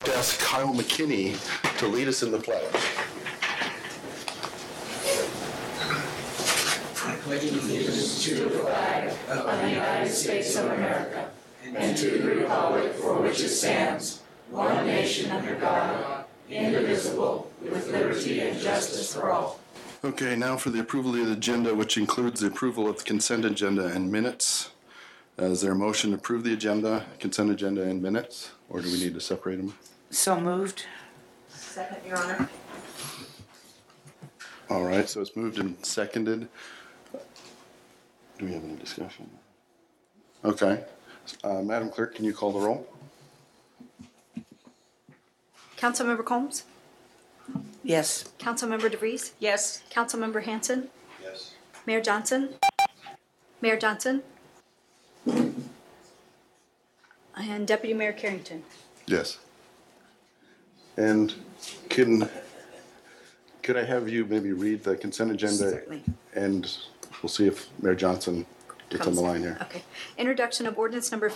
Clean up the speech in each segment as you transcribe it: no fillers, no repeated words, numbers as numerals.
ask Kyle McKinney to lead us in the pledge. Pledging allegiance to the flag of the United States of America and to the republic for which it stands, one nation under God, indivisible, with liberty and justice for all. Okay, now for the approval of the agenda, which includes the approval of the consent agenda and minutes. Is there a motion to approve the agenda, consent agenda, and minutes, or do we need to separate them? So moved. Second, Your Honor. All right, so it's moved and seconded. Do we have any discussion? Okay. Madam Clerk, can you call the roll? Councilmember Combs? Yes. Councilmember DeVries? Yes. Councilmember Hanson? Yes. Mayor Johnson? Mayor Johnson? And Deputy Mayor Carrington? Yes. And could I have you maybe read the consent agenda? Certainly. And we'll see if Mayor Johnson gets on the line here. Okay. Introduction of ordinance number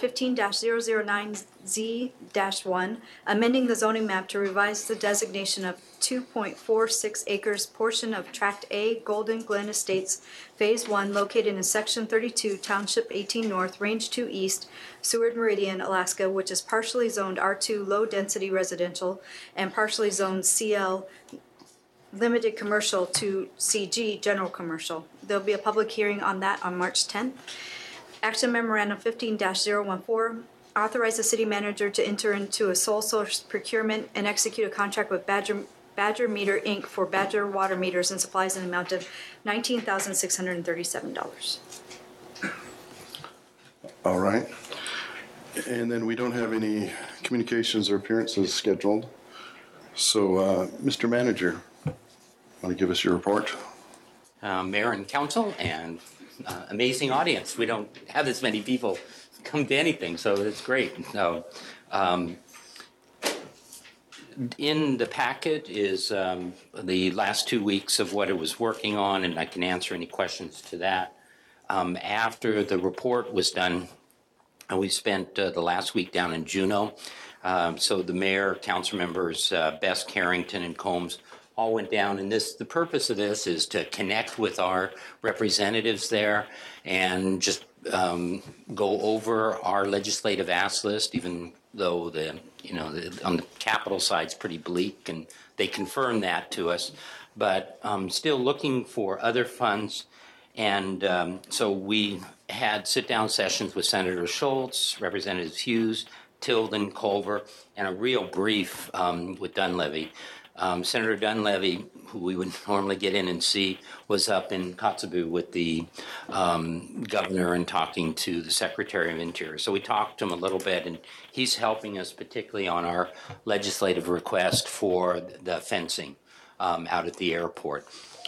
15-009Z-1, amending the zoning map to revise the designation of 2.46 acres portion of Tract A, Golden Glen Estates, Phase 1, located in Section 32, Township 18 North, Range 2 East, Seward Meridian, Alaska, which is partially zoned R2 low-density residential and partially zoned CL limited commercial to CG general commercial. There'll be a public hearing on that on March 10th. Action Memorandum 15-014, authorize the city manager to enter into a sole source procurement and execute a contract with Badger Meter Inc. for Badger water meters and supplies in the amount of $19,637. All right. And then we don't have any communications or appearances scheduled. So, Mr. Manager, want to give us your report? Mayor and council and amazing audience. We don't have this many people come to anything, so it's great. So, in the packet is the last 2 weeks of what it was working on, and I can answer any questions to that. After the report was done, we spent the last week down in Juneau. So the mayor, council members, Best, Carrington, and Combs all went down, and the purpose of this is to connect with our representatives there and just go over our legislative ask list, even though on the capital side is pretty bleak, and they confirmed that to us, but still looking for other funds. And so we had sit-down sessions with Senator Schultz, Representatives Hughes, Tilden, Culver, and a real brief with Dunleavy. Senator Dunleavy, who we would normally get in and see, was up in Kotzebue with the governor and talking to the Secretary of Interior. So we talked to him a little bit, and he's helping us particularly on our legislative request for the fencing out at the airport.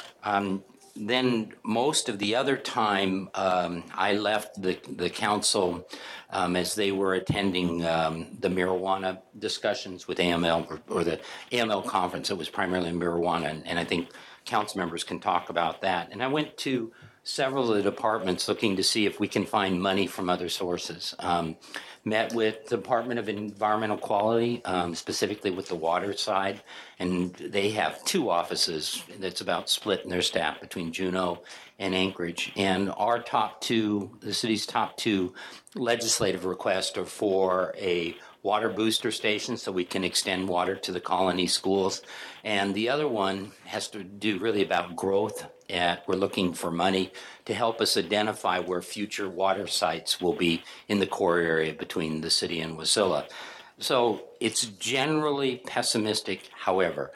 Then most of the other time, I left the council as they were attending the marijuana discussions with AML or the AML conference. It was primarily marijuana, and I think council members can talk about that. And I went to several of the departments looking to see if we can find money from other sources. Met with the Department of Environmental Quality, specifically with the water side, and they have two offices that's about split in their staff between Juneau and Anchorage. And the city's top two legislative requests are for a water booster station so we can extend water to the colony schools. And the other one has to do really about growth. We're looking for money to help us identify where future water sites will be in the core area between the city and Wasilla. So it's generally pessimistic. However,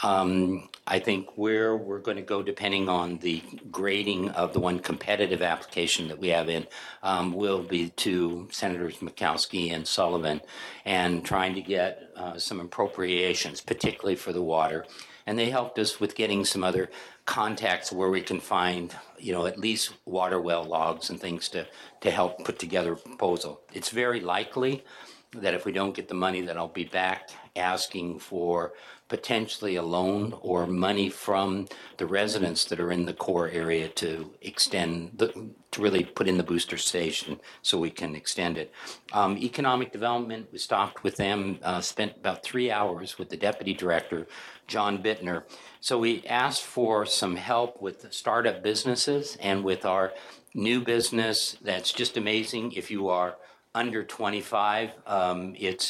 I think where we're going to go, depending on the grading of the one competitive application that we have in, will be to Senators Murkowski and Sullivan and trying to get some appropriations, particularly for the water. And they helped us with getting some other contacts where we can find, at least water well logs and things to help put together a proposal. It's very likely that if we don't get the money, that I'll be back asking for potentially a loan or money from the residents that are in the core area to extend to really put in the booster station so we can extend it. Economic development, we stopped with them, spent about 3 hours with the deputy director, John Bittner. So we asked for some help with startup businesses and with our new business that's just amazing. If you are under 25, it's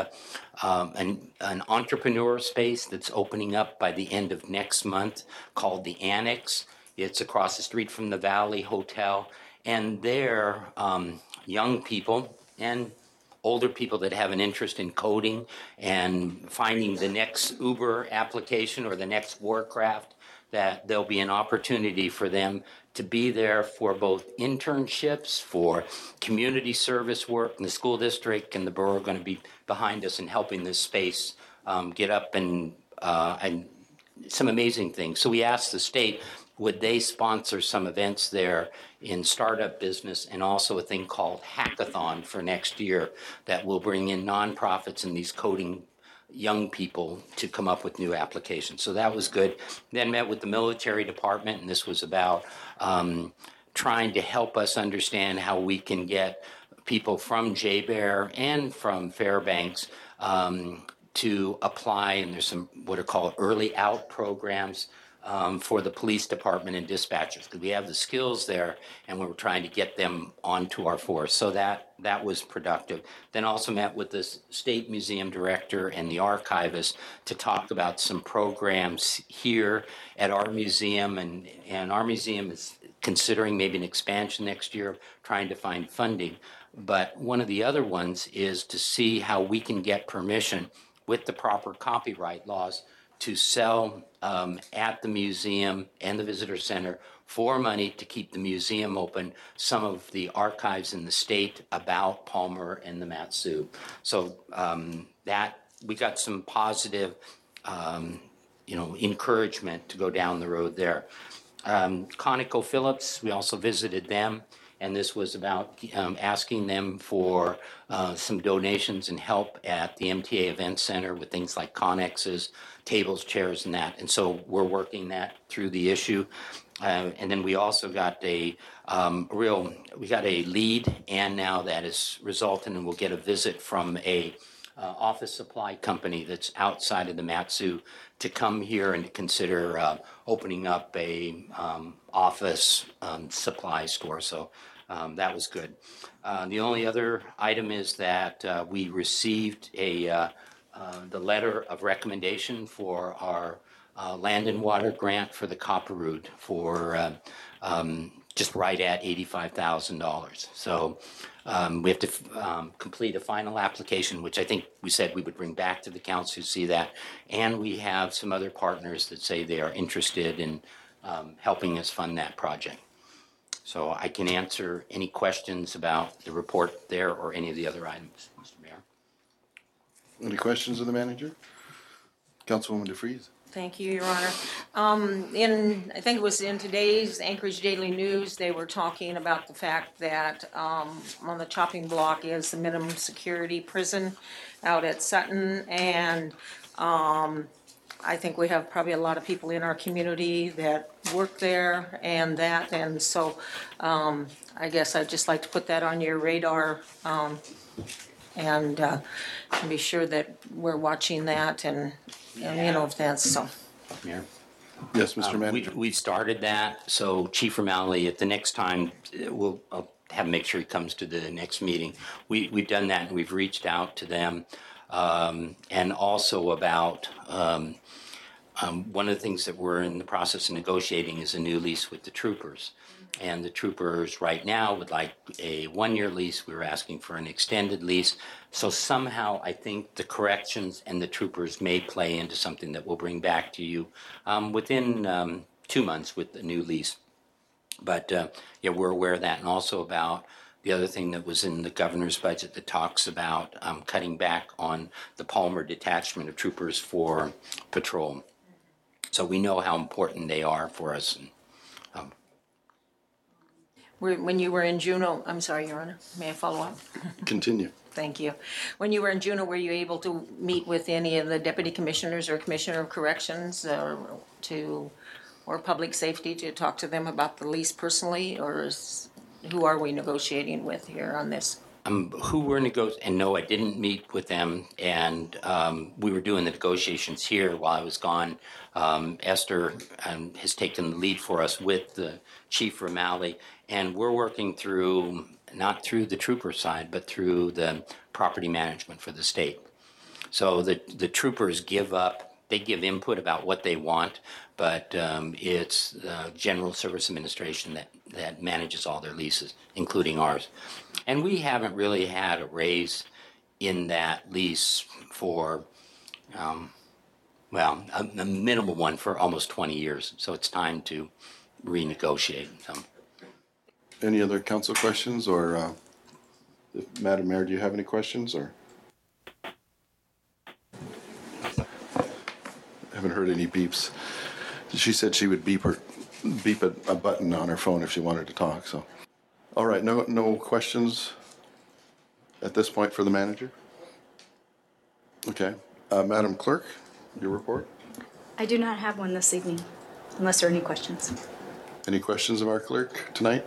an entrepreneur space that's opening up by the end of next month called the Annex. It's across the street from the Valley Hotel, and there, young people and older people that have an interest in coding and finding the next Uber application or the next Warcraft, that there'll be an opportunity for them to be there for both internships, for community service work, and the school district and the borough are going to be behind us in helping this space get up and some amazing things. So we asked the state, would they sponsor some events there in startup business, and also a thing called Hackathon for next year that will bring in nonprofits and these coding young people to come up with new applications. So that was good. Then met with the military department, and this was about trying to help us understand how we can get people from JBER and from Fairbanks to apply, and there's some what are called early out programs for the police department and dispatchers, because we have the skills there and we were trying to get them onto our force. So that was productive. Then also met with the state museum director and the archivist to talk about some programs here at our museum, and our museum is considering maybe an expansion next year, trying to find funding. But one of the other ones is to see how we can get permission with the proper copyright laws to sell at the museum and the visitor center for money to keep the museum open some of the archives in the state about Palmer and the Mat-Su. So that we got some positive, encouragement to go down the road there. ConocoPhillips, we also visited them, and this was about asking them for some donations and help at the MTA Event Center with things like connexes, tables, chairs, and that. And so we're working that through the issue. And then we also got we got a lead, and now that is resulting, and we'll get a visit from a office supply company that's outside of the Mat-Su to come here and to consider opening up a office supply store. So that was good. The only other item is that we received the letter of recommendation for our land and water grant for the Copperroot for just right at $85,000. So we have to complete a final application, which I think we said we would bring back to the council to see that. And we have some other partners that say they are interested in helping us fund that project. So I can answer any questions about the report there or any of the other items, Mr. Mayor. Any questions of the manager? Councilwoman DeFries. Thank you, Your Honor. I think it was in today's Anchorage Daily News, they were talking about the fact that on the chopping block is the minimum security prison out at Sutton, and I think we have probably a lot of people in our community that work there and so I guess I'd just like to put that on your radar and be sure that we're watching that and if that's so. Mayor? Yes, Mr. Manager. We started that, so Chief O'Malley, at the next time, I'll have him make sure he comes to the next meeting. We've done that, and we've reached out to them, and also about one of the things that we're in the process of negotiating is a new lease with the troopers. And the troopers right now would like a 1-year lease. We were asking for an extended lease. So somehow I think the corrections and the troopers may play into something that we'll bring back to you within 2 months with the new lease. But we're aware of that, and also about the other thing that was in the governor's budget that talks about cutting back on the Palmer detachment of troopers for patrol. So we know how important they are for us. When you were in Juneau, I'm sorry, Your Honor, may I follow up? Continue. Thank you. When you were in Juneau, were you able to meet with any of the deputy commissioners or commissioner of corrections or public safety to talk to them about the lease personally, or who are we negotiating with here on this? Who were and no, I didn't meet with them, and we were doing the negotiations here while I was gone. Esther has taken the lead for us with the Chief Romali, and we're working through, not through the trooper side, but through the property management for the state. So the troopers give input about what they want, but it's the General Service Administration that manages all their leases, including ours. And we haven't really had a raise in that lease for, a minimal one for almost 20 years. So it's time to renegotiate some. Any other council questions, or Madam Mayor, do you have any questions, or? I haven't heard any beeps. She said she would beep a button on her phone if she wanted to talk, so. All right, no questions at this point for the manager? Okay. Madam Clerk, your report? I do not have one this evening, unless there are any questions. Any questions of our clerk tonight?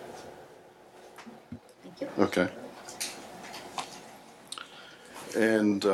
Thank you. Okay. And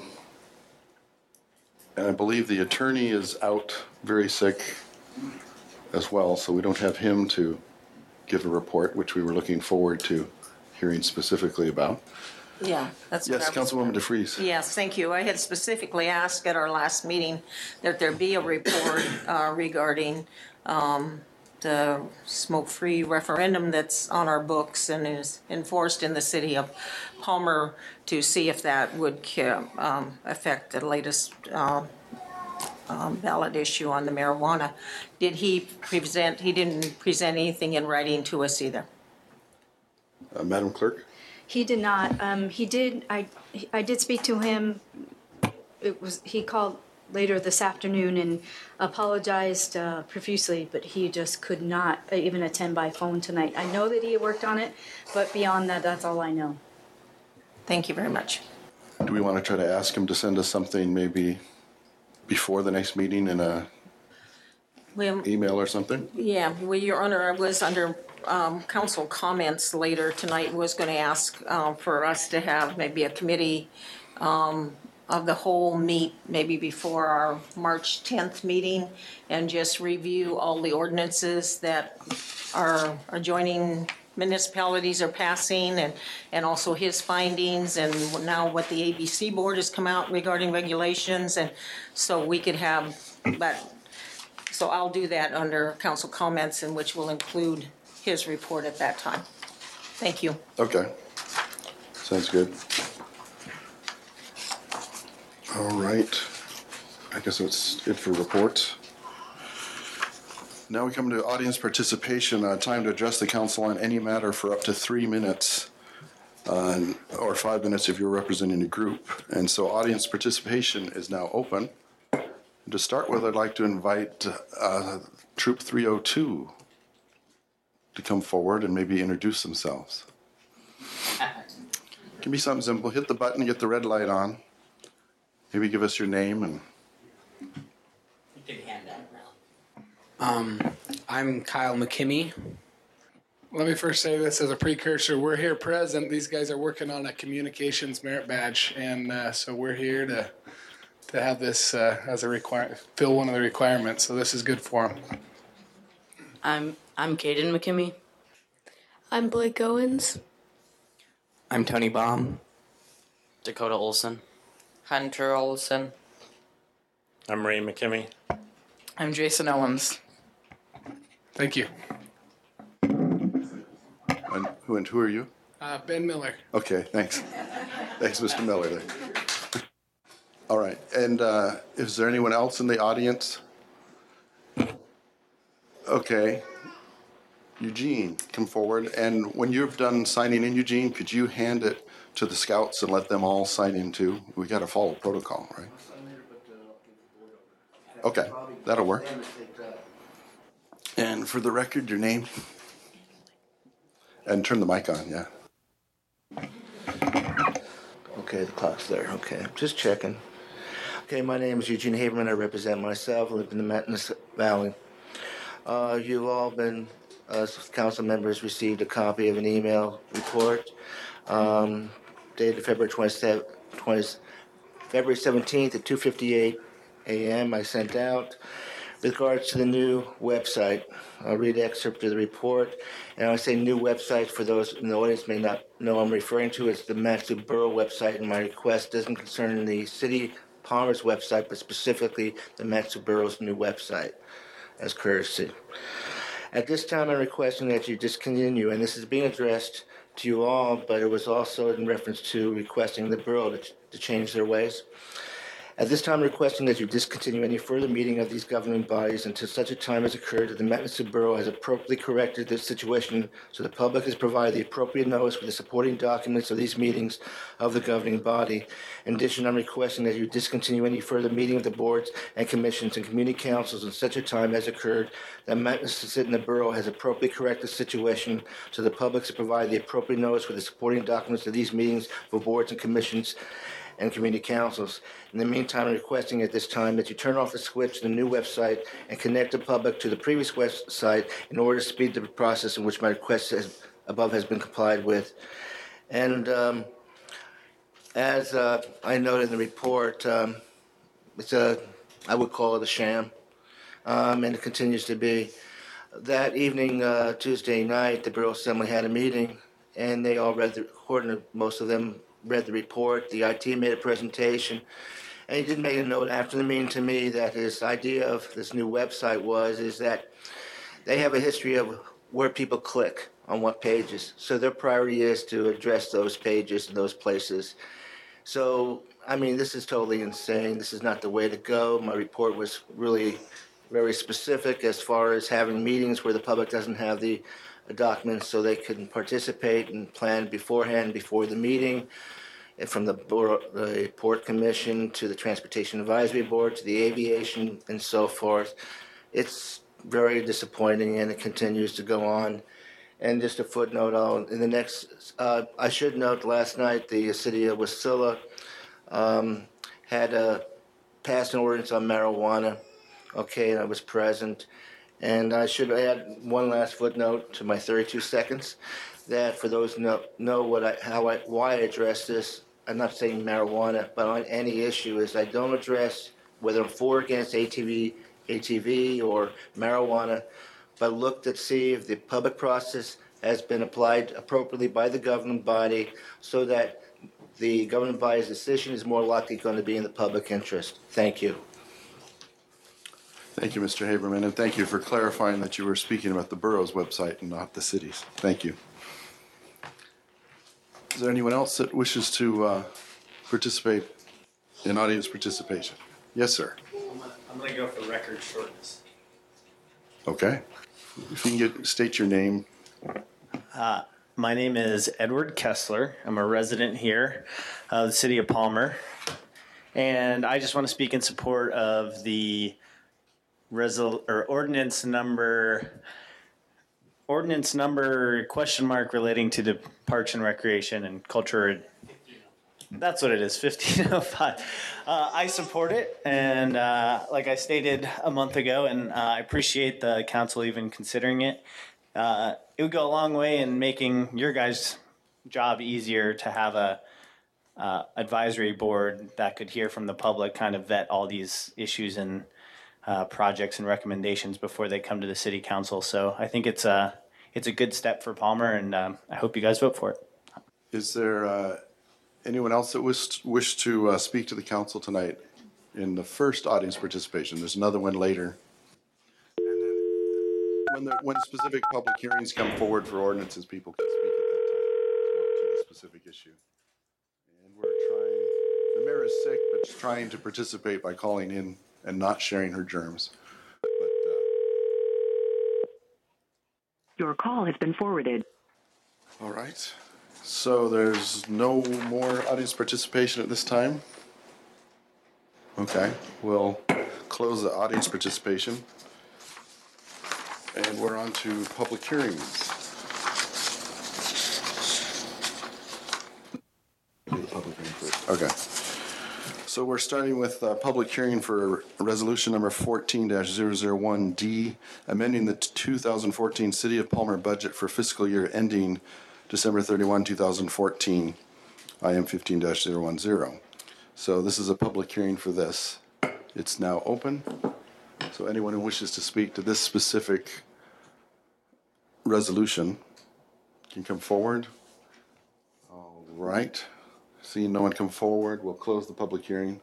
I believe the attorney is out very sick as well, so we don't have him to give a report, which we were looking forward to hearing specifically about. Yeah, that's what Yes, I was- Councilwoman DeFries. Yes, thank you. I had specifically asked at our last meeting that there be a report regarding the smoke-free referendum that's on our books and is enforced in the city of Palmer, to see if that would affect the latest ballot issue on the marijuana. He didn't present anything in writing to us either. Madam Clerk? He did not. I did speak to him. He called later this afternoon and apologized profusely, but he just could not even attend by phone tonight. I know that he worked on it, but beyond that, that's all I know. Thank you very much. Do we want to try to ask him to send us something maybe before the next meeting in a email or something? Yeah, well, Your Honor, I was under council comments later tonight, was going to ask for us to have maybe a committee of the whole meet maybe before our March 10th meeting, and just review all the ordinances that our adjoining municipalities are passing, and also his findings, and now what the ABC board has come out regarding regulations, and so we could have that. So I'll do that under council comments, in which will include his report at that time. Thank you. Okay. Sounds good. All right. I guess that's it for reports. Now we come to audience participation. Time to address the council on any matter for up to 3 minutes, or 5 minutes if you're representing a group. And so audience participation is now open. To start with, I'd like to invite Troop 302 to come forward and maybe introduce themselves. Give me something simple. Hit the button, get the red light on. Maybe give us your name and. I'm Kyle McKimmey. Let me first say this as a precursor. We're here present. These guys are working on a communications merit badge, and so we're here to have this as a fill one of the requirements. So this is good for them. I'm Caden McKimmey. I'm Blake Owens. I'm Tony Baum. Dakota Olson. Hunter Olson. I'm Ray McKimmey. I'm Jason Owens. Thank you. And who are you? Ben Miller. Okay, thanks. Thanks, Mr. Miller. All right, and is there anyone else in the audience? Okay. Eugene, come forward. And when you've done signing in, Eugene, could you hand it to the scouts and let them all sign in too? We got to follow protocol, right? Okay, that'll work. And for the record, your name? And turn the mic on, yeah. Okay, the clock's there. Okay, just checking. Okay, my name is Eugene Haberman. I represent myself. I live in the Matinnis Valley. You've all been, council members, received a copy of an email report dated February 17th at 2:58 a.m. I sent out with regards to the new website. I'll read an excerpt of the report. And I say new website for those in the audience may not know I'm referring to. It's the Matsu Borough website, and my request doesn't concern the City Palmer's website, but specifically the Matsu Borough's new website as courtesy. At this time, I'm requesting that you discontinue, and this is being addressed to you all, but it was also in reference to requesting the borough to change their ways. At this time, requesting that you discontinue any further meeting of these governing bodies until such a time has occurred that the Matsu Borough has appropriately corrected this situation so the public has provided the appropriate notice with the supporting documents of these meetings of the governing body. In addition, I'm requesting that you discontinue any further meeting of the boards and commissions and community councils until such a time has occurred that Matsu Borough has appropriately corrected the situation so the public has provided the appropriate notice with the supporting documents of these meetings for boards and commissions and community councils. In the meantime, I'm requesting at this time that you turn off the switch to the new website and connect the public to the previous website in order to speed the process in which my request above has been complied with. And as I noted in the report, I would call it a sham, and it continues to be. That evening, Tuesday night, the Borough Assembly had a meeting, and they all read most of them read the report. The IT made a presentation, and he did make a note after the meeting to me that his idea of this new website is that they have a history of where people click on what pages. So their priority is to address those pages and those places. So, I mean, this is totally insane. This is not the way to go. My report was really very specific as far as having meetings where the public doesn't have the documents so they can participate and plan beforehand before the meeting. And from the Port Commission to the Transportation Advisory Board to the Aviation and so forth. It's very disappointing, and it continues to go on. And just a footnote, I should note last night the city of Wasilla had passed an ordinance on marijuana, and I was present. And I should add one last footnote to my 32 seconds, that for those who know why I address this, I'm not saying marijuana, but on any issue, is I don't address whether I'm for or against ATV or marijuana, but look to see if the public process has been applied appropriately by the governing body so that the governing body's decision is more likely going to be in the public interest. Thank you. Thank you, Mr. Haberman, and thank you for clarifying that you were speaking about the borough's website and not the city's. Thank you. Is there anyone else that wishes to participate in audience participation? Yes, sir. I'm going to go for record shortness. Okay. If you can state your name. My name is Edward Kessler. I'm a resident here of the city of Palmer. And I just want to speak in support of the ordinance number relating to the Parks and Recreation and Culture. That's what it is, 1505. I support it, and like I stated a month ago, and I appreciate the council even considering it. It would go a long way in making your guys' job easier to have a advisory board that could hear from the public, kind of vet all these issues and projects and recommendations before they come to the city council. So I think it's a good step for Palmer, and I hope you guys vote for it. Is there anyone else that wish to speak to the council tonight in the first audience participation? There's another one later. And then when specific public hearings come forward for ordinances, people can speak at that time as well to the specific issue. And the mayor is sick, but she's trying to participate by calling in and not sharing her germs. Your call has been forwarded. All right. So there's no more audience participation at this time? Okay. We'll close the audience participation. And we're on to public hearings. Okay. So we're starting with public hearing for resolution number 14-001D, amending the 2014 City of Palmer budget for fiscal year ending December 31, 2014. IM 15-010. So this is a public hearing for this. It's now open. So anyone who wishes to speak to this specific resolution can come forward. All right. Seeing no one come forward, we'll close the public hearing.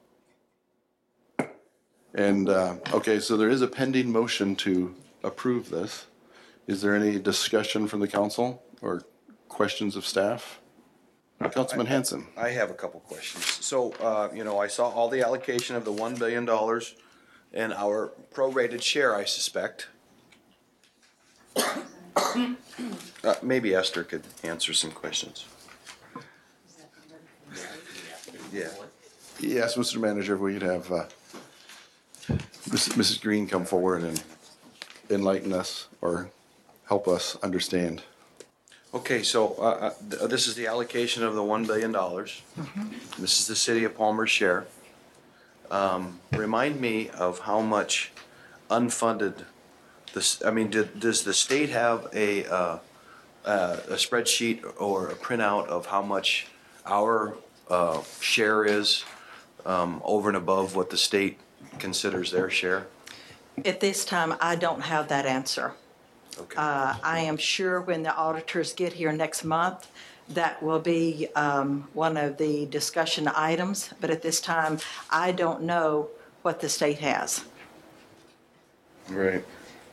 And, okay, so there is a pending motion to approve this. Is there any discussion from the council or questions of staff? Councilman Hanson. I have a couple questions. So, I saw all the allocation of the $1 billion and our prorated share, I suspect. Maybe Esther could answer some questions. Yeah. Yes, Mr. Manager, if we'd have Mrs. Green come forward and enlighten us or help us understand. Okay, so this is the allocation of the $1 billion. This is the City of Palmer's share. Remind me of how much unfunded this. I mean, does the state have a spreadsheet or a printout of how much our share is over and above what the state considers their share? At this time, I don't have that answer. Okay. I am sure when the auditors get here next month, that will be one of the discussion items. But at this time, I don't know what the state has. Right.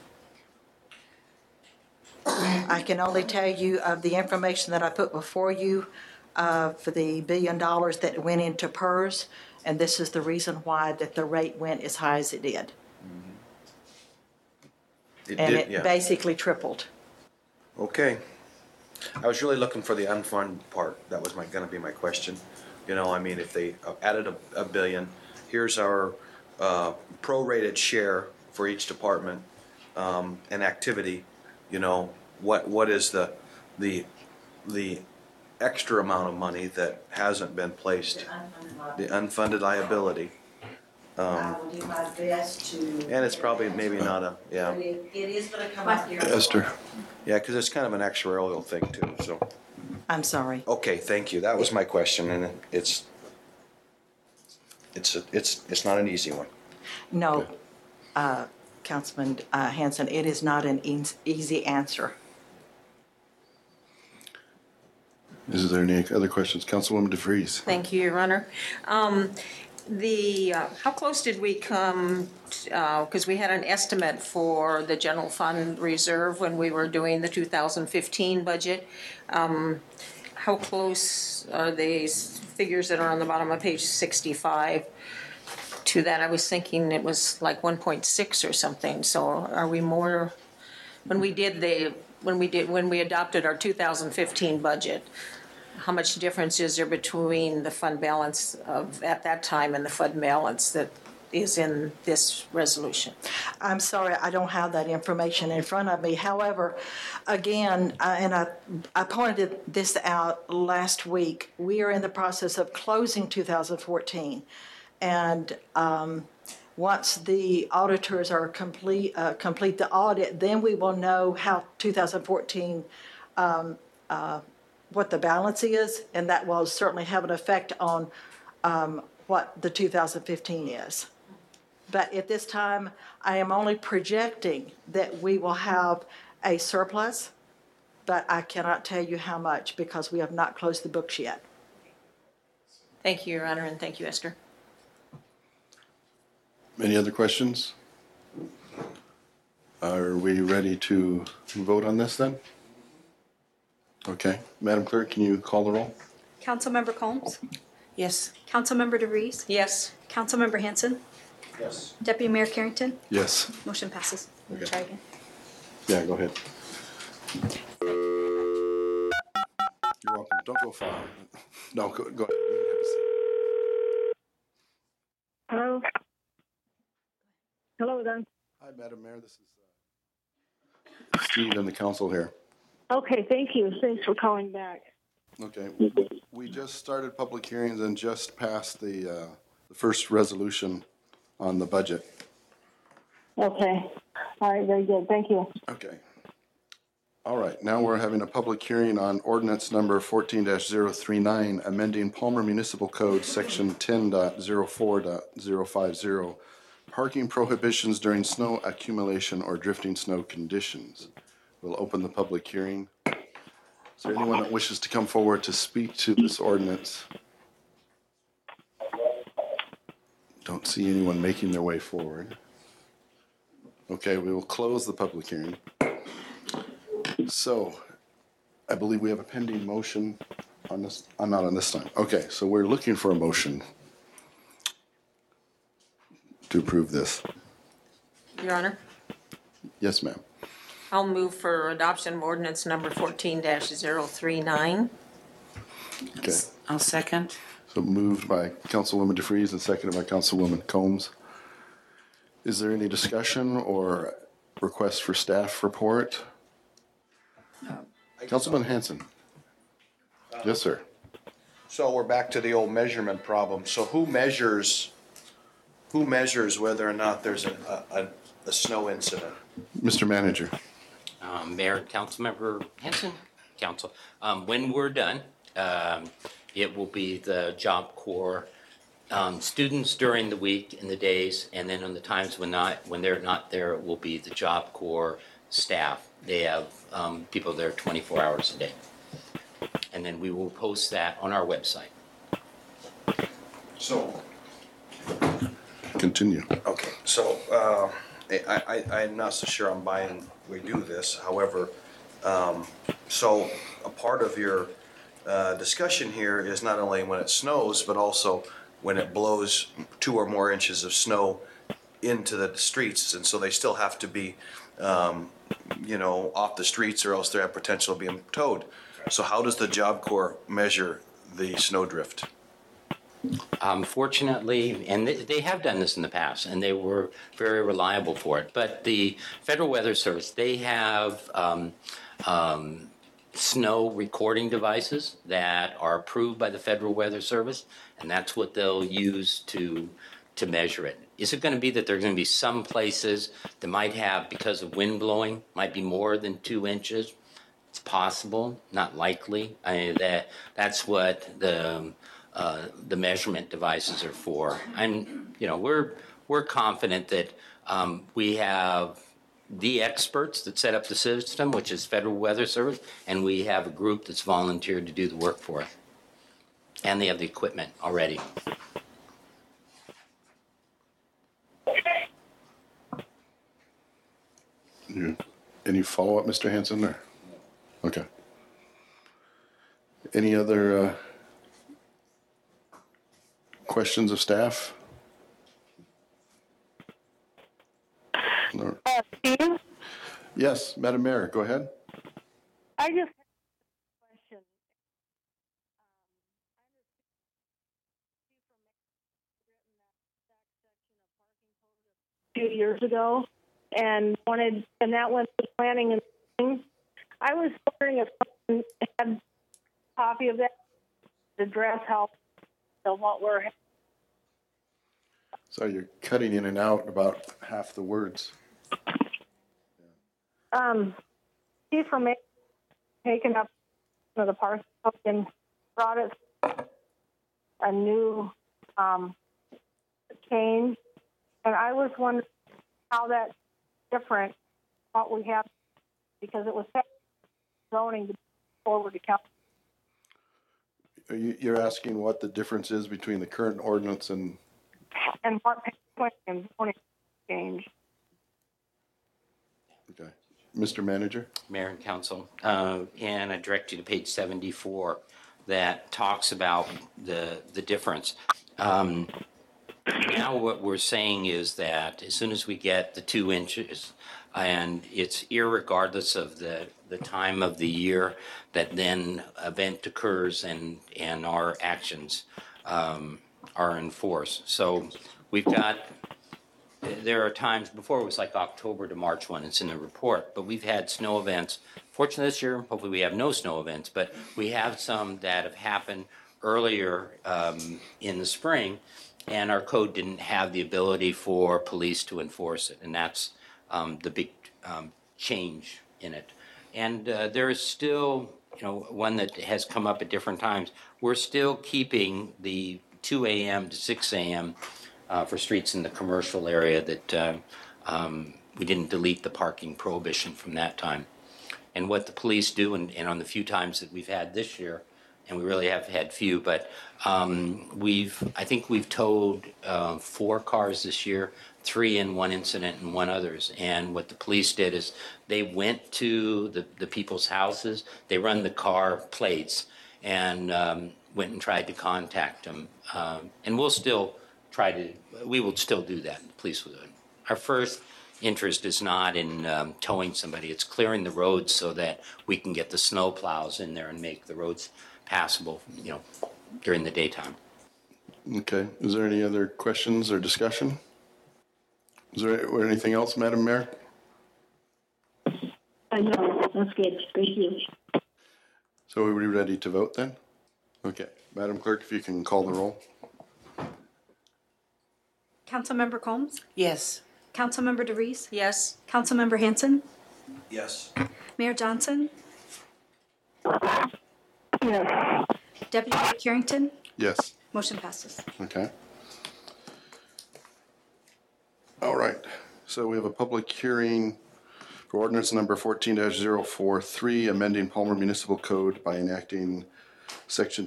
I can only tell you of the information that I put before you for the $1 billion that went into PERS, and this is the reason why that the rate went as high as it did. It basically tripled. Okay. I was really looking for the unfunded part. That was going to be my question. I mean, if they added a billion, here's our prorated share for each department and activity. What is the extra amount of money that hasn't been placed? The unfunded liability. I will do my best to. And it's probably maybe not a, yeah. It is going to come up here. Esther. Yeah, because it's kind of an actuarial thing too, so. I'm sorry. Okay, thank you. That was my question, and it's not an easy one. No, Councilman Hanson, it is not an easy answer. Is there any other questions? Councilwoman DeVries. Thank you, Your Honor. How close did we come, because we had an estimate for the general fund reserve when we were doing the 2015 budget. How close are these figures that are on the bottom of page 65 to that? I was thinking it was like 1.6 or something. So are we more, when we adopted our 2015 budget, how much difference is there between the fund balance of at that time and the fund balance that is in this resolution? I'm sorry, I don't have that information in front of me. However, again, and I pointed this out last week, we are in the process of closing 2014. And once the auditors are complete the audit, then we will know how 2014 what the balance is, and that will certainly have an effect on what the 2015 is. But at this time, I am only projecting that we will have a surplus, but I cannot tell you how much because we have not closed the books yet. Thank you, Your Honor, and thank you, Esther. Any other questions? Are we ready to vote on this then? Okay. Madam Clerk, can you call the roll? Councilmember Combs? Yes. Councilmember DeVries? Yes. Councilmember Hanson? Yes. Deputy Mayor Carrington? Yes. Motion passes. Okay. Try again. Yeah, go ahead. You're welcome. Don't go far. No, go ahead. You can have a seat. Hello. Hello again. Hi, Madam Mayor. This is Steve and the council here. Okay, thank you. Thanks for calling back. Okay. We just started public hearings and just passed the first resolution on the budget. Okay. All right, very good. Thank you. Okay. All right, now we're having a public hearing on ordinance number 14-039, amending Palmer Municipal Code, section 10.04.050, parking prohibitions during snow accumulation or drifting snow conditions. We'll open the public hearing. Is there anyone that wishes to come forward to speak to this ordinance? Don't see anyone making their way forward. Okay, we will close the public hearing. So, I believe we have a pending motion on this. I'm not on this time. Okay, so we're looking for a motion to approve this. Your Honor, Yes, ma'am. I'll move for adoption of ordinance number 14-039. Okay, I'll second. so moved by Councilwoman DeFreeze and seconded by Councilwoman Combs. Is there any discussion or request for staff report? Councilman Hanson. Yes, sir. So we're back to the old measurement problem. So who measures whether or not there's a snow incident? Mr. Manager. Mayor and Councilmember Henson, Council. When we're done, it will be the Job Corps students during the week in the days, and then on the times when they're not there, it will be the Job Corps staff. They have people there 24 hours a day. And then we will post that on our website. So, Continue. okay, so I'm not so sure I'm buying we do this. However, so a part of your discussion here is not only when it snows, but also when it blows 2 or more inches of snow into the streets. And so they still have to be off the streets, or else they have potential of being towed. So how does the Job Corps measure the snow drift? Fortunately, and they have done this in the past, and they were very reliable for it. But the Federal Weather Service, they have snow recording devices that are approved by the Federal Weather Service, and that's what they'll use to measure it. Is it going to be that there are going to be some places that might have, because of wind blowing, might be more than 2 inches? It's possible, not likely. That's what the measurement devices are for. We're confident that we have the experts that set up the system, which is Federal Weather Service, and we have a group that's volunteered to do the work for us. And they have the equipment already. Any follow-up, Mr. Hanson? Or? Okay. Any other questions of staff? No. Steve? Yes, Madam Mayor, go ahead. I just have a question. A few years ago, and that went to planning and things. I was wondering if someone had a copy of that to address how what we're. So you're cutting in and out about half the words. Steve from taken up the parcel and brought it a new change, and I was wondering how that's different what we have, because it was zoning to forward to council. You're asking what the difference is between the current ordinance and what and zoning change. Okay. Mr. Manager? Mayor and Council, and I direct you to page 74 that talks about the difference. Now what we're saying is that as soon as we get the 2 inches, and it's irregardless of the time of the year that then event occurs and our actions are in force. So we've got, there are times, before it was like October to March 1, it's in the report, but we've had snow events. Fortunately this year, hopefully we have no snow events, but we have some that have happened earlier in the spring, and our code didn't have the ability for police to enforce it, and that's the big change in it. And there is still, one that has come up at different times. We're still keeping the 2 a.m. to 6 a.m. For streets in the commercial area that we didn't delete the parking prohibition from that time. And what the police do, and on the few times that we've had this year, and we really have had few, but I think we've towed 4 cars this year, 3 in one incident and 1 others. And what the police did is they went to the people's houses, they run the car plates, and went and tried to contact them. And we'll still we will still do that. The police will do it. Our first interest is not in towing somebody, it's clearing the roads so that we can get the snow plows in there and make the roads passable, during the daytime. Okay. Is there any other questions or discussion? Is there anything else, Madam Mayor? No, that's good. Thank you. So are we ready to vote then? Okay. Madam Clerk, if you can call the roll. Councilmember Combs? Yes. Councilmember DeVries? Yes. Councilmember Hanson? Yes. Mayor Johnson? Yes. Deputy Mayor Carrington? Yes. Motion passes. Okay. All right. So we have a public hearing for ordinance number 14-043, amending Palmer Municipal Code by enacting section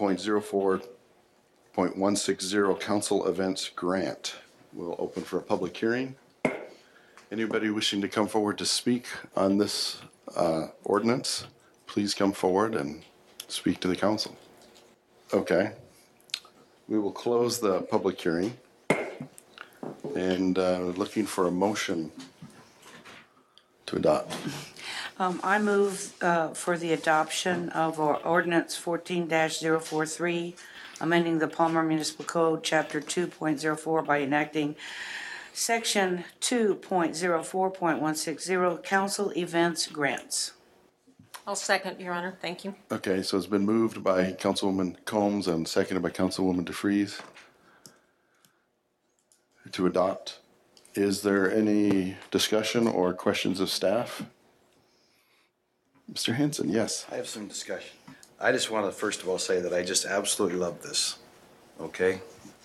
2.04.160 council events grant. We'll open for a public hearing. Anybody wishing to come forward to speak on this ordinance, please come forward and speak to the council. Okay. We will close the public hearing and looking for a motion to adopt. I move for the adoption of our ordinance 14-043, amending the Palmer Municipal Code, Chapter 2.04 by enacting Section 2.04.160 council events grants. I'll second, Your Honor. Thank you. Okay, so it's been moved by Councilwoman Combs and seconded by Councilwoman DeVries to adopt. Is there any discussion or questions of staff? Mr. Hanson, yes. I have some discussion. I just want to first of all say that I just absolutely love this, okay?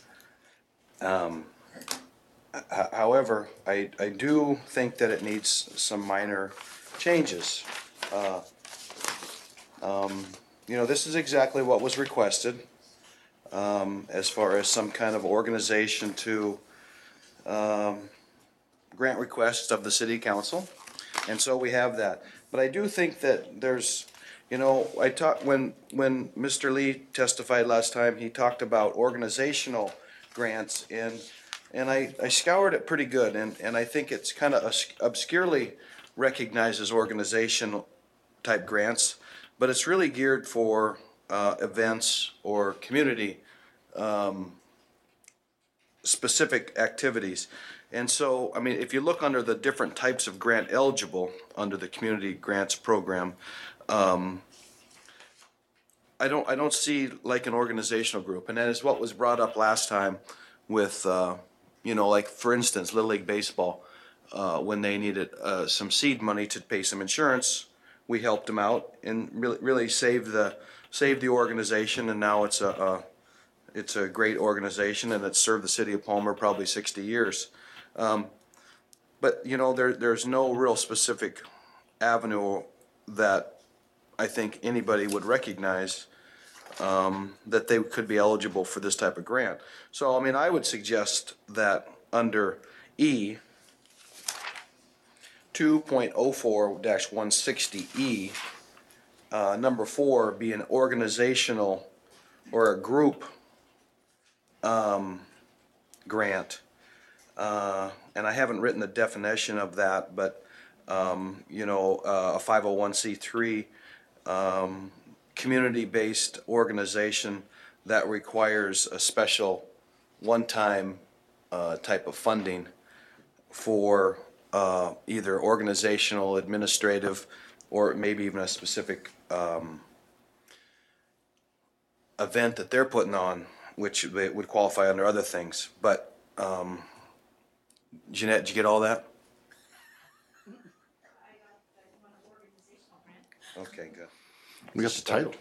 However, I do think that it needs some minor changes. This is exactly what was requested as far as some kind of organization to grant requests of the city council. And so we have that. But I do think that there's, I talked when Mr. Lee testified last time, he talked about organizational grants, and I scoured it pretty good, and I think it's kind of obscurely recognized as organizational type grants, but it's really geared for events or community specific activities. And so, I mean, if you look under the different types of grant eligible under the community grants program, I don't see like an organizational group, and that is what was brought up last time with, like for instance, Little League Baseball, when they needed some seed money to pay some insurance, we helped them out and really saved the organization, and now it's a great organization, and it's served the city of Palmer probably 60 years. But there's no real specific avenue that I think anybody would recognize that they could be eligible for this type of grant. So, I mean, I would suggest that under E, 2.04-160E, number 4 be an organizational or a group grant. And I haven't written the definition of that, but a 501c3 community-based organization that requires a special one-time type of funding for either organizational, administrative, or maybe even a specific event that they're putting on, which would qualify under other things. But, Jeanette, did you get all that? Okay, good. We got the title.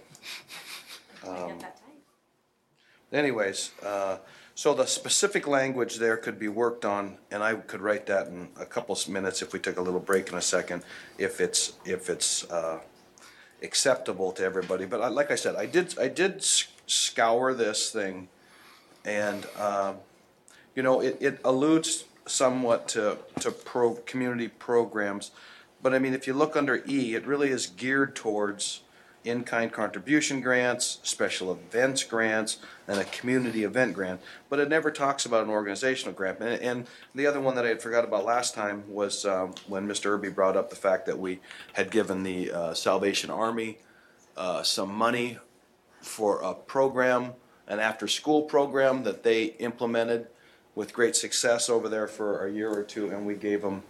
Anyways, so the specific language there could be worked on, and I could write that in a couple of minutes if we took a little break in a second, if it's acceptable to everybody. But like I said, I did scour this thing, and it alludes somewhat to community programs. But I mean, if you look under E, it really is geared towards in-kind contribution grants, special events grants, and a community event grant. But it never talks about an organizational grant. And the other one that I had forgot about last time was when Mr. Irby brought up the fact that we had given the Salvation Army some money for a program, an after-school program that they implemented with great success over there for a year or two, and we gave them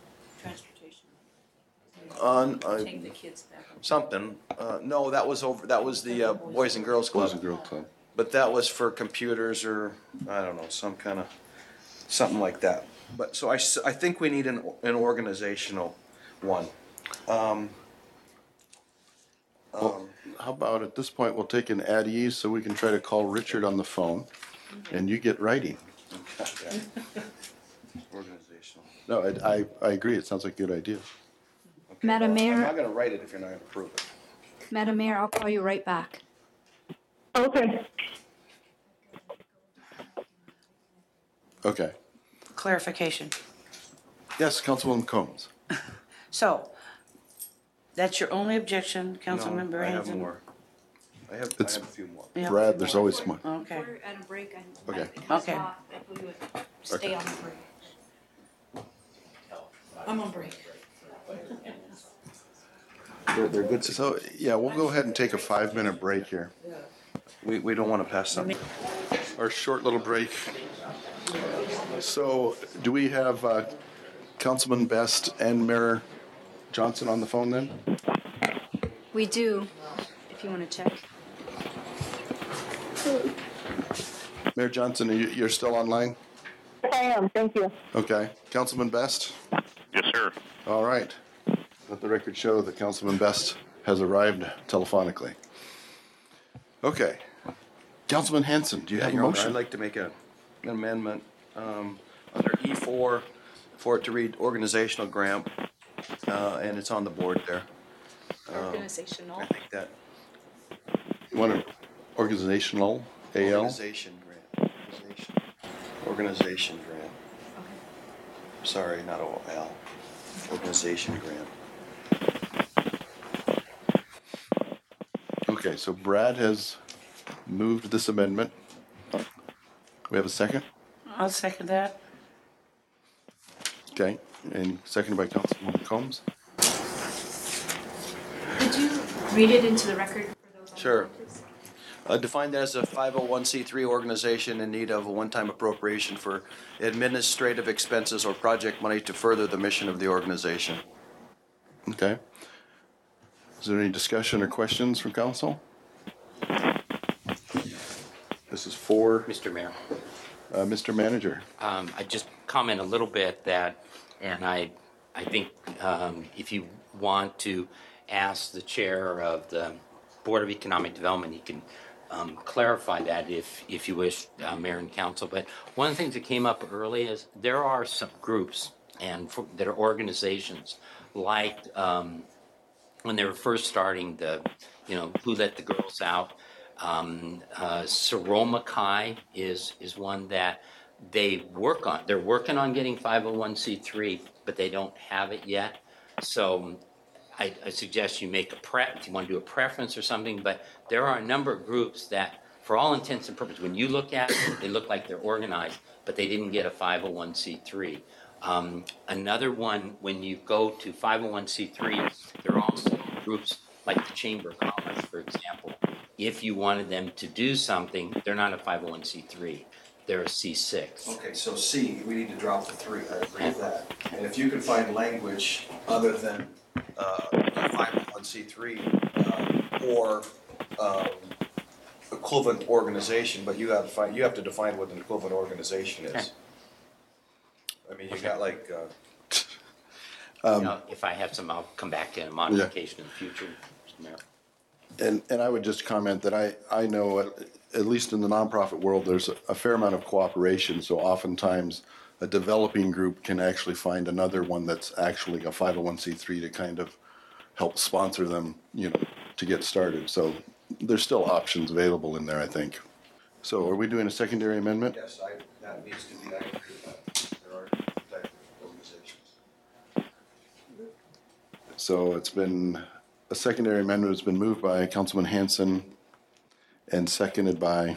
Take the kids back. something. No, that was the Boys and Girls Club. Boys and Girls Club. But that was for computers or, I don't know, something like that. But, so I think we need an organizational one. How about at this point, we'll take an at ease so we can try to call Richard on the phone, and you get writing. Organizational. No, I agree. It sounds like a good idea. Madam Mayor. I'm not gonna write it if you're not gonna approve it. Madam Mayor, I'll call you right back. Okay. Okay. Clarification. Yes, Councilwoman Combs. So, that's your only objection, Councilmember No, I have Hanson? more. I have It's- a few more. Yeah. Brad, there's always more. Okay. We're at a break. Okay. Okay. If we would stay on the break. I'm on break. They're good. So, yeah, we'll go ahead and take a 5-minute break here. We don't wanna pass something. Our short little break. So, do we have Councilman Best and Mayor Johnson on the phone then? We do, if you want to check. Mayor Johnson, you're still online? Yes, I am. Thank you. Okay. Councilman Best? Yes, sir. All right. Let the record show that Councilman Best has arrived telephonically. Okay. Councilman Hanson, do you have a Your Honor, motion? I'd like to make an amendment under E4 for it to read organizational grant, and it's on the board there. Organizational. I think that You want an organizational, AL? organization grant. Organization grant. Sorry, not OL. Organization grant. Okay, so Brad has moved this amendment. We have a second? I'll second that. Okay, and seconded by Councilwoman Combs. Could you read it into the record for those on the Sure. phone, please? Defined as a 501c3 organization in need of a one-time appropriation for administrative expenses or project money to further the mission of the organization. Okay. Is there any discussion or questions from council? This is for Mr. Mayor. Mr. Manager. I just comment a little bit that, and I think if you want to ask the chair of the Board of Economic Development, he can clarify that if you wish, Mayor and Council. But one of the things that came up early is there are some groups that are organizations like when they were first starting Who Let the Girls Out. Saroma Kai is one that they work on. They're working on getting 501c3, but they don't have it yet. So I suggest you make if you want to do a preference or something, but there are a number of groups that, for all intents and purposes, when you look at it, they look like they're organized, but they didn't get a 501c3. Another one, when you go to 501c3, there are also groups like the Chamber of Commerce, for example. If you wanted them to do something, they're not a 501c3, they're a C6. Okay, so C, we need to drop the 3, I agree with that. And if you can find language other than 501c3 or equivalent organization, but you have to define what an equivalent organization is. Okay. I mean, you got like, If I have some, I'll come back to a modification in the future, Mr. Mayor. And I would just comment that I know, at least in the nonprofit world, there's a fair amount of cooperation. So oftentimes, a developing group can actually find another one that's actually a 501c3 to kind of help sponsor them, to get started. So there's still options available in there, I think. So are we doing a secondary amendment? yes, that needs to be, I agree with that. There are type of organizations. So a secondary amendment has been moved by Councilman Hanson and seconded by,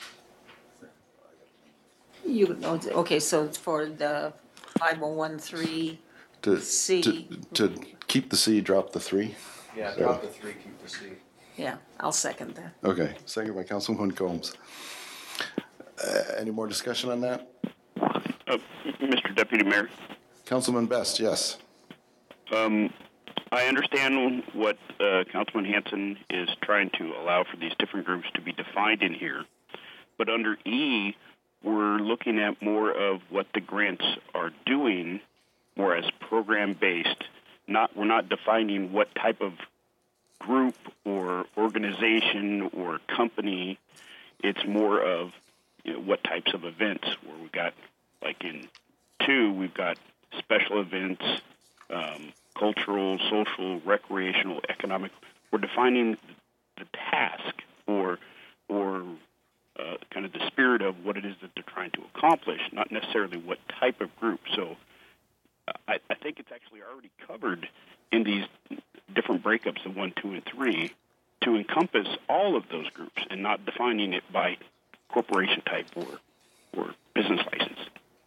Okay, so for the 5013, C. to keep the C, drop the 3? Yeah, drop the 3, keep the C. Yeah, I'll second that. Okay, second by Councilwoman Combs. Any more discussion on that? Mr. Deputy Mayor, Councilman Best, yes. I understand what Councilman Hanson is trying to allow for these different groups to be defined in here, but under E, we're looking at more of what the grants are doing, more as program-based. We're not defining what type of group or organization or company. It's more of what types of events. Where we got, like in 2, we've got special events, cultural, social, recreational, economic. We're defining the task or kind of the spirit of what it is that they're trying to accomplish, not necessarily what type of group. So I think it's actually already covered in these different breakups of 1, 2, and 3 to encompass all of those groups and not defining it by corporation type or business license.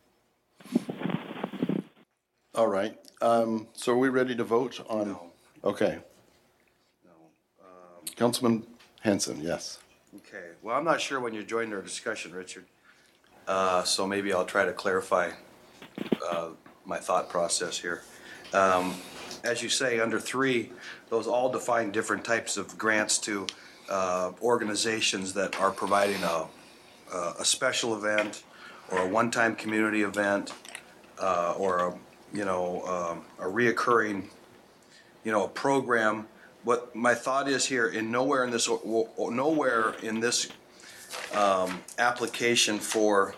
All right. So are we ready to vote on? No. Okay. No. Councilman Hanson, yes. Okay, well, I'm not sure when you joined our discussion, Richard, so maybe I'll try to clarify my thought process here. As you say, under 3, those all define different types of grants to organizations that are providing a special event or a one-time community event or a reoccurring, a program. What my thought is here, nowhere in this application for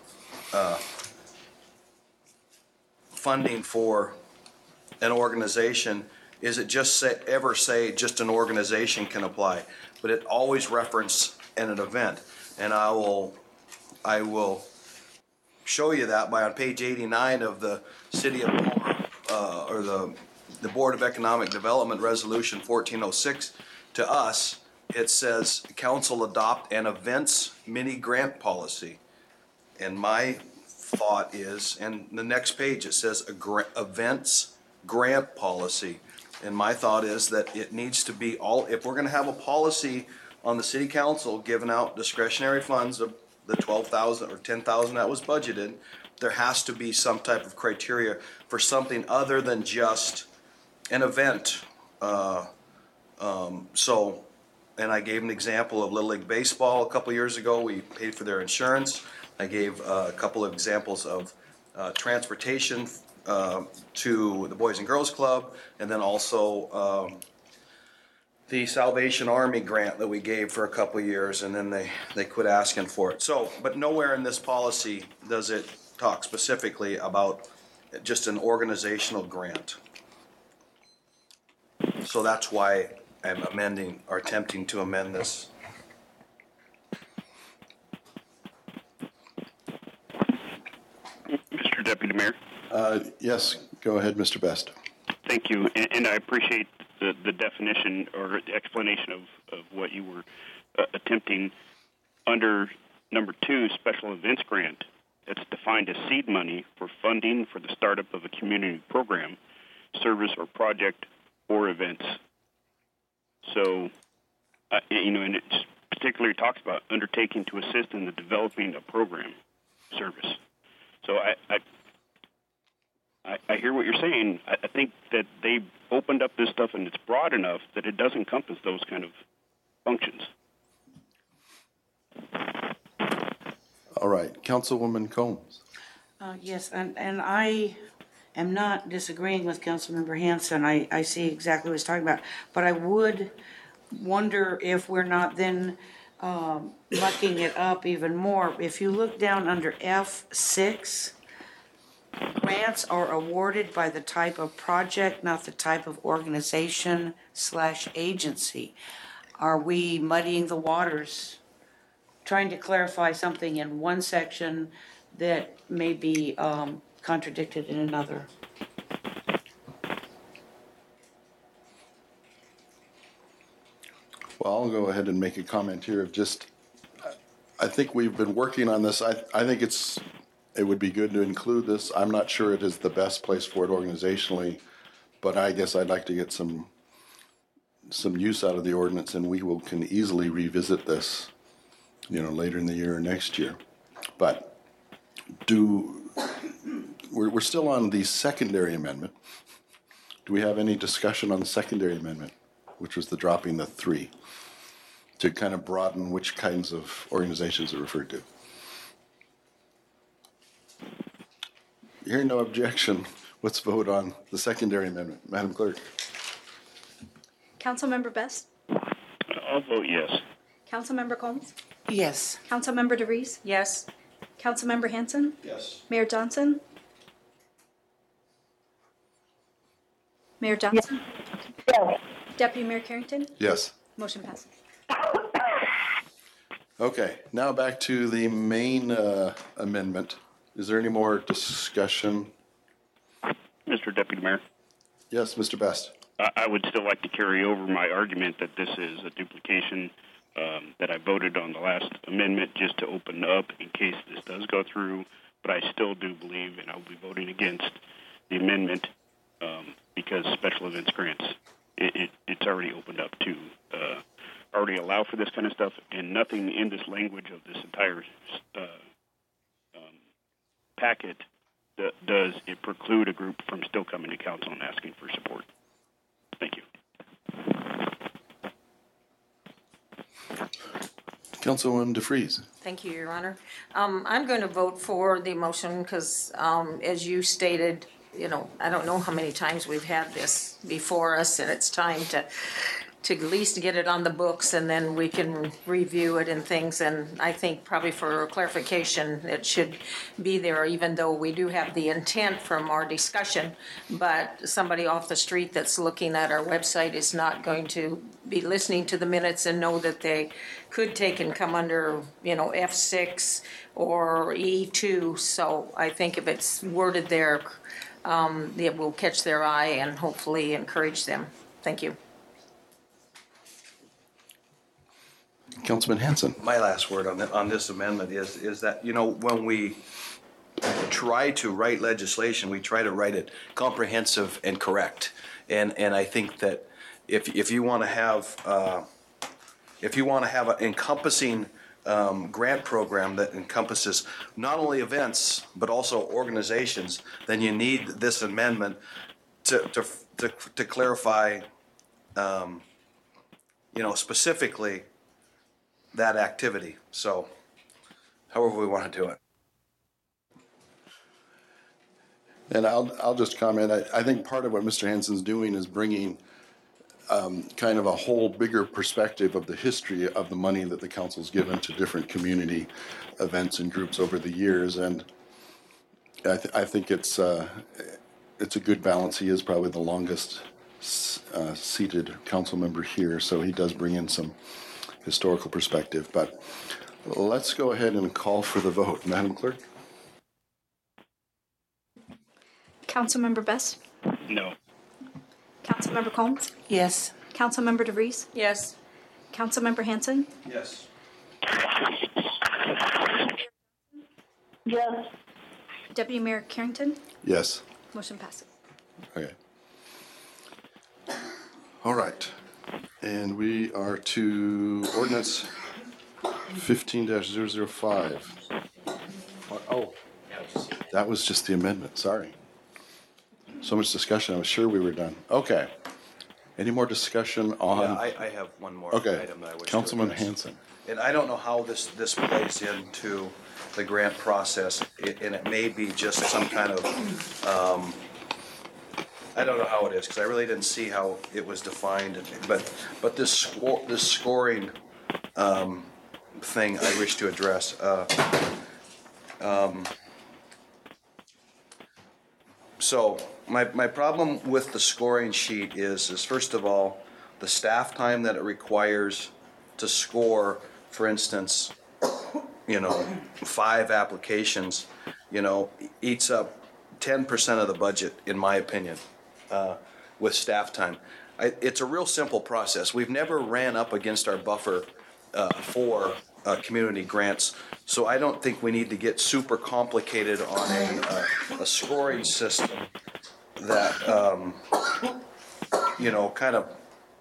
funding for an organization is it just ever say just an organization can apply, but it always reference an event, and I will show you that by on page 89 of the City of Palmer or the Board of Economic Development Resolution 1406, to us, it says council adopt an events mini grant policy. And my thought is, and the next page it says events grant policy. And my thought is that it needs to be if we're gonna have a policy on the city council giving out discretionary funds of the 12,000 or 10,000 that was budgeted, there has to be some type of criteria for something other than just an event. And I gave an example of Little League Baseball a couple years ago. We paid for their insurance. I gave a couple of examples of transportation to the Boys and Girls Club, and then also the Salvation Army grant that we gave for a couple years, and then they quit asking for it. So, but nowhere in this policy does it talk specifically about just an organizational grant. So that's why I'm amending or attempting to amend this. Mr. Deputy Mayor? Yes, go ahead, Mr. Best. Thank you, and I appreciate the definition or the explanation of what you were attempting. Under number 2, special events grant, it's defined as seed money for funding for the startup of a community program, service or project or events. So, and it particularly talks about undertaking to assist in the developing a program service. So I hear what you're saying. I think that they opened up this stuff and it's broad enough that it does encompass those kind of functions. All right, Councilwoman Combs. Yes, and I am not disagreeing with Councilmember Hanson. I see exactly what he's talking about. But I would wonder if we're not then mucking it up even more. If you look down under F6, grants are awarded by the type of project, not the type of organization/agency. Are we muddying the waters, trying to clarify something in one section that may be contradicted in another? Well, I'll go ahead and make a comment here of just, I think we've been working on this. I think it would be good to include this. I'm not sure it is the best place for it organizationally, but I guess I'd like to get some use out of the ordinance, and can easily revisit this, later in the year or next year. But we're still on the secondary amendment. Do we have any discussion on the secondary amendment, which was the dropping the 3, to kind of broaden which kinds of organizations are referred to? Hearing no objection, let's vote on the secondary amendment. Madam Clerk. Councilmember Best? I'll vote yes. Councilmember Combs? Yes. Councilmember DeVries? Yes. Councilmember Hanson? Yes. Mayor Johnson? Mayor Johnson? Yes. Deputy Mayor Carrington? Yes. Motion passes. Okay, now back to the main amendment. Is there any more discussion? Mr. Deputy Mayor, Yes, Mr. Best. I would still like to carry over my argument that this is a duplication, that I voted on the last amendment just to open up in case this does go through. But I still do believe, and I'll be voting against the amendment because special events grants, it's already opened up to already allow for this kind of stuff, and nothing in this language of this entire packet does it preclude a group from still coming to council and asking for support. Thank you. Councilwoman DeVries. Thank you, Your Honor. I'm going to vote for the motion because, as you stated, I don't know how many times we've had this before us, and it's time to at least get it on the books, and then we can review it and things. And I think probably for clarification, it should be there, even though we do have the intent from our discussion. But somebody off the street that's looking at our website is not going to be listening to the minutes and know that they could take and come under, F6 or E2. So I think if it's worded there, it will catch their eye and hopefully encourage them. Thank you. Councilman Hanson. My last word on this amendment is that, when we try to write legislation, we try to write it comprehensive and correct. And I think that if you want to have an encompassing grant program that encompasses not only events but also organizations, then you need this amendment to clarify, specifically that activity. So, however we want to do it. And I'll just comment. I think part of what Mr. Hanson's doing is bringing kind of a whole bigger perspective of the history of the money that the council's given to different community events and groups over the years. And I think it's a good balance. He is probably the longest seated council member here, so he does bring in some historical perspective. But let's go ahead and call for the vote. Madam Clerk? Councilmember Best? No. Councilmember Combs? Yes. Councilmember DeVries? Yes. Councilmember Hanson? Yes. Yes. Deputy Mayor Carrington? Yes. Motion passes. Okay. All right. And we are to ordinance 15-005. Oh, that was just the amendment. Sorry. So much discussion. I was sure we were done. Okay. Any more discussion on? Yeah, I have one more okay. item that I wish Councilman to address. Hanson. And I don't know how this plays into the grant process, and it may be just some kind of, I don't know how it is, because I really didn't see how it was defined, but this scoring thing I wish to address. So my problem with the scoring sheet is first of all, the staff time that it requires to score, for instance, 5 applications, eats up 10% of the budget, in my opinion, with staff time. It's a real simple process. We've never ran up against our buffer for community grants, so I don't think we need to get super complicated on a scoring system that kind of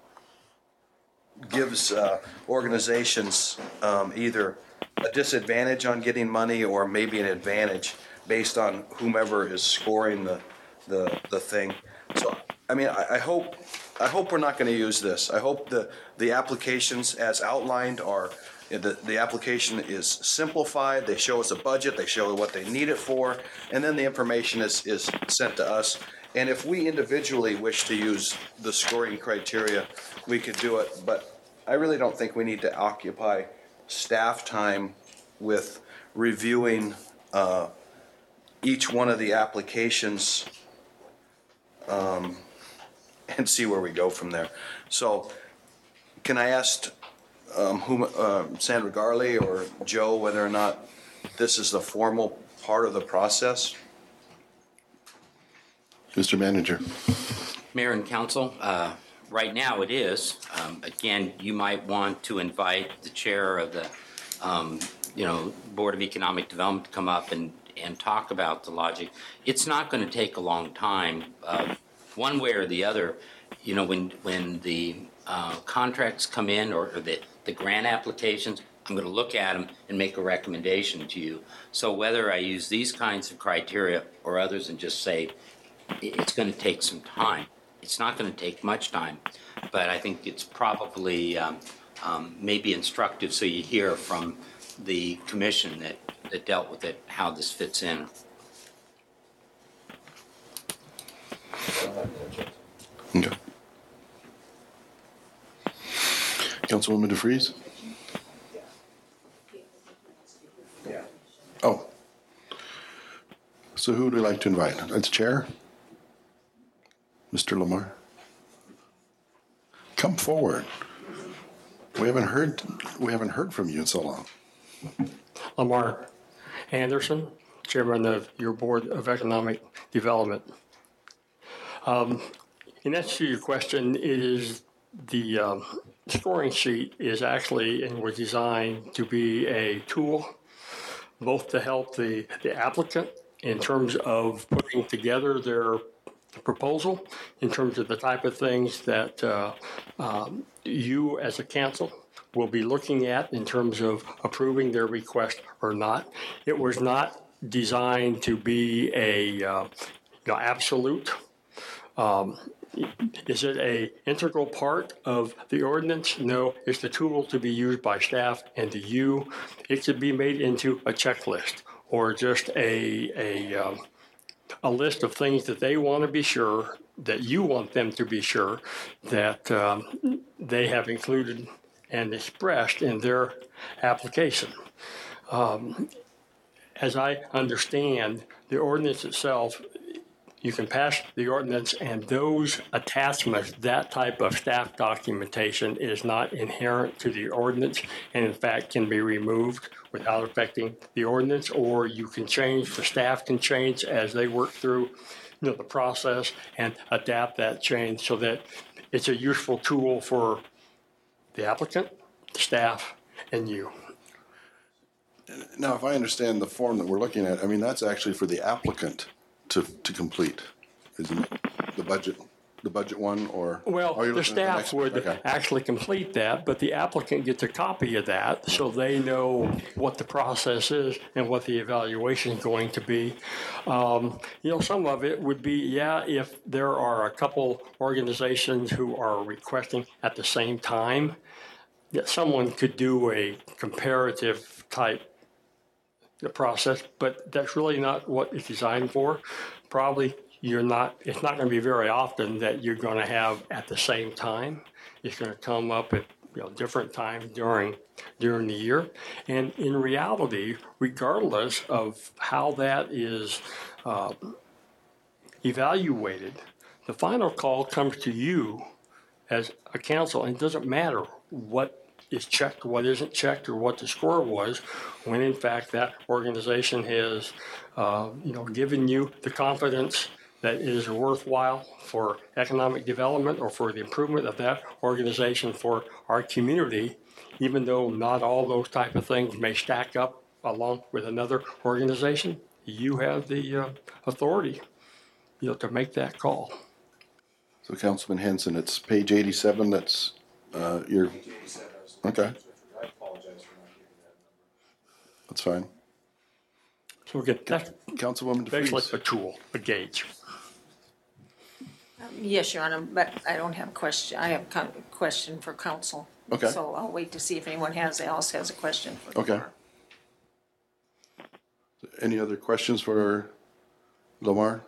gives organizations either a disadvantage on getting money or maybe an advantage based on whomever is scoring the thing. So I mean, I hope we're not going to use this. I hope the applications as outlined are, the application is simplified. They show us a budget. They show what they need it for, and then the information is sent to us. And if we individually wish to use the scoring criteria, we could do it. But I really don't think we need to occupy staff time with reviewing each one of the applications and see where we go from there. So can I ask Sandra Garley or Joe whether or not this is the formal part of the process? Mr. Manager. Mayor and Council, right now it is. Again, you might want to invite the chair of the Board of Economic Development to come up and talk about the logic. It's not going to take a long time. One way or the other, when the contracts come in or the grant applications, I'm going to look at them and make a recommendation to you. So whether I use these kinds of criteria or others and just say it's going to take some time. It's not going to take much time, but I think it's probably maybe instructive so you hear from the commission that dealt with it, how this fits in. Okay. Councilwoman DeFries? Yeah. Oh. So who would we like to invite? As chair? Mr. Lamar? Come forward. We haven't heard from you in so long. Lamar Anderson, Chairman of your Board of Economic Development. In answer to your question, it is the scoring sheet is actually and was designed to be a tool both to help the applicant in terms of putting together their proposal, in terms of the type of things that you as a council will be looking at in terms of approving their request or not. It was not designed to be a absolute. Is it an integral part of the ordinance? No, it's the tool to be used by staff and to you. It could be made into a checklist or just a list of things that they want to be sure, that you want them to be sure that they have included and expressed in their application. As I understand, the ordinance itself, you can pass the ordinance and those attachments, that type of staff documentation is not inherent to the ordinance and in fact can be removed without affecting the ordinance, or you can change, the staff can change as they work through the process and adapt that change so that it's a useful tool for the applicant, the staff, and you. Now, if I understand the form that we're looking at, I mean, that's actually for the applicant to complete, isn't it? The budget one, or? Well, are you the looking at staff next would one? Okay. actually complete that, but the applicant gets a copy of that so they know what the process is and what the evaluation is going to be. Some of it would be, if there are a couple organizations who are requesting at the same time, that someone could do a comparative type the process, but that's really not what it's designed for. Probably it's not going to be very often that you're going to have at the same time. It's going to come up at different times during the year. And in reality, regardless of how that is evaluated, the final call comes to you as a council, and it doesn't matter what is checked, what isn't checked, or what the score was, when in fact that organization has, given you the confidence that it is worthwhile for economic development or for the improvement of that organization for our community, even though not all those type of things may stack up along with another organization. You have the authority, to make that call. So Councilman Hanson, it's page 87. That's your. Okay. That's fine. So again, that's Councilwoman basically DeFries. a tool, a gauge. Yes, Your Honor, but I don't have a question. I have a question for council. Okay. So I'll wait to see if anyone else has a question. For Okay. Any other questions for Lamar?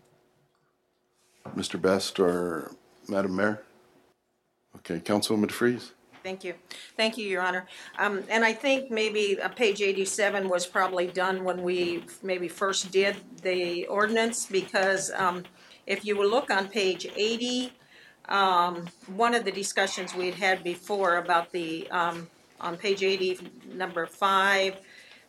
Mr. Best or Madam Mayor? Okay, Councilwoman DeFries. Thank you. Thank you, Your Honor. And I think maybe page 87 was probably done when we maybe first did the ordinance, because if you will look on page 80, one of the discussions we had before about the, on page 80, number 5,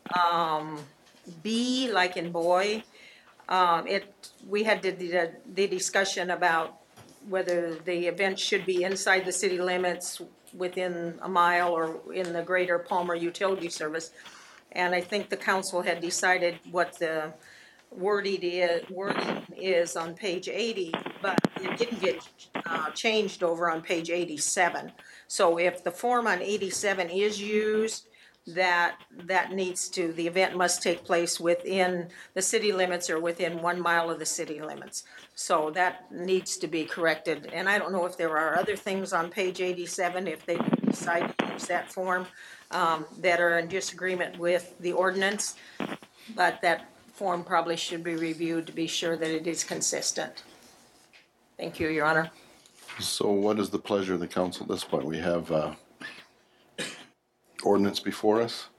B, like in boy, we had the discussion about whether the event should be inside the city limits, within a mile, or in the greater Palmer utility service. And I think the council had decided what the wording is on page 80, but it didn't get changed over on page 87. So if the form on 87 is used, that needs to, the event must take place within the city limits or within 1 mile of the city limits. So that needs to be corrected. And I don't know if there are other things on page 87, if they decide to use that form, that are in disagreement with the ordinance, but that form probably should be reviewed to be sure that it is consistent. Thank you, Your Honor. So what is the pleasure of the council at this point? We have ordinance before us.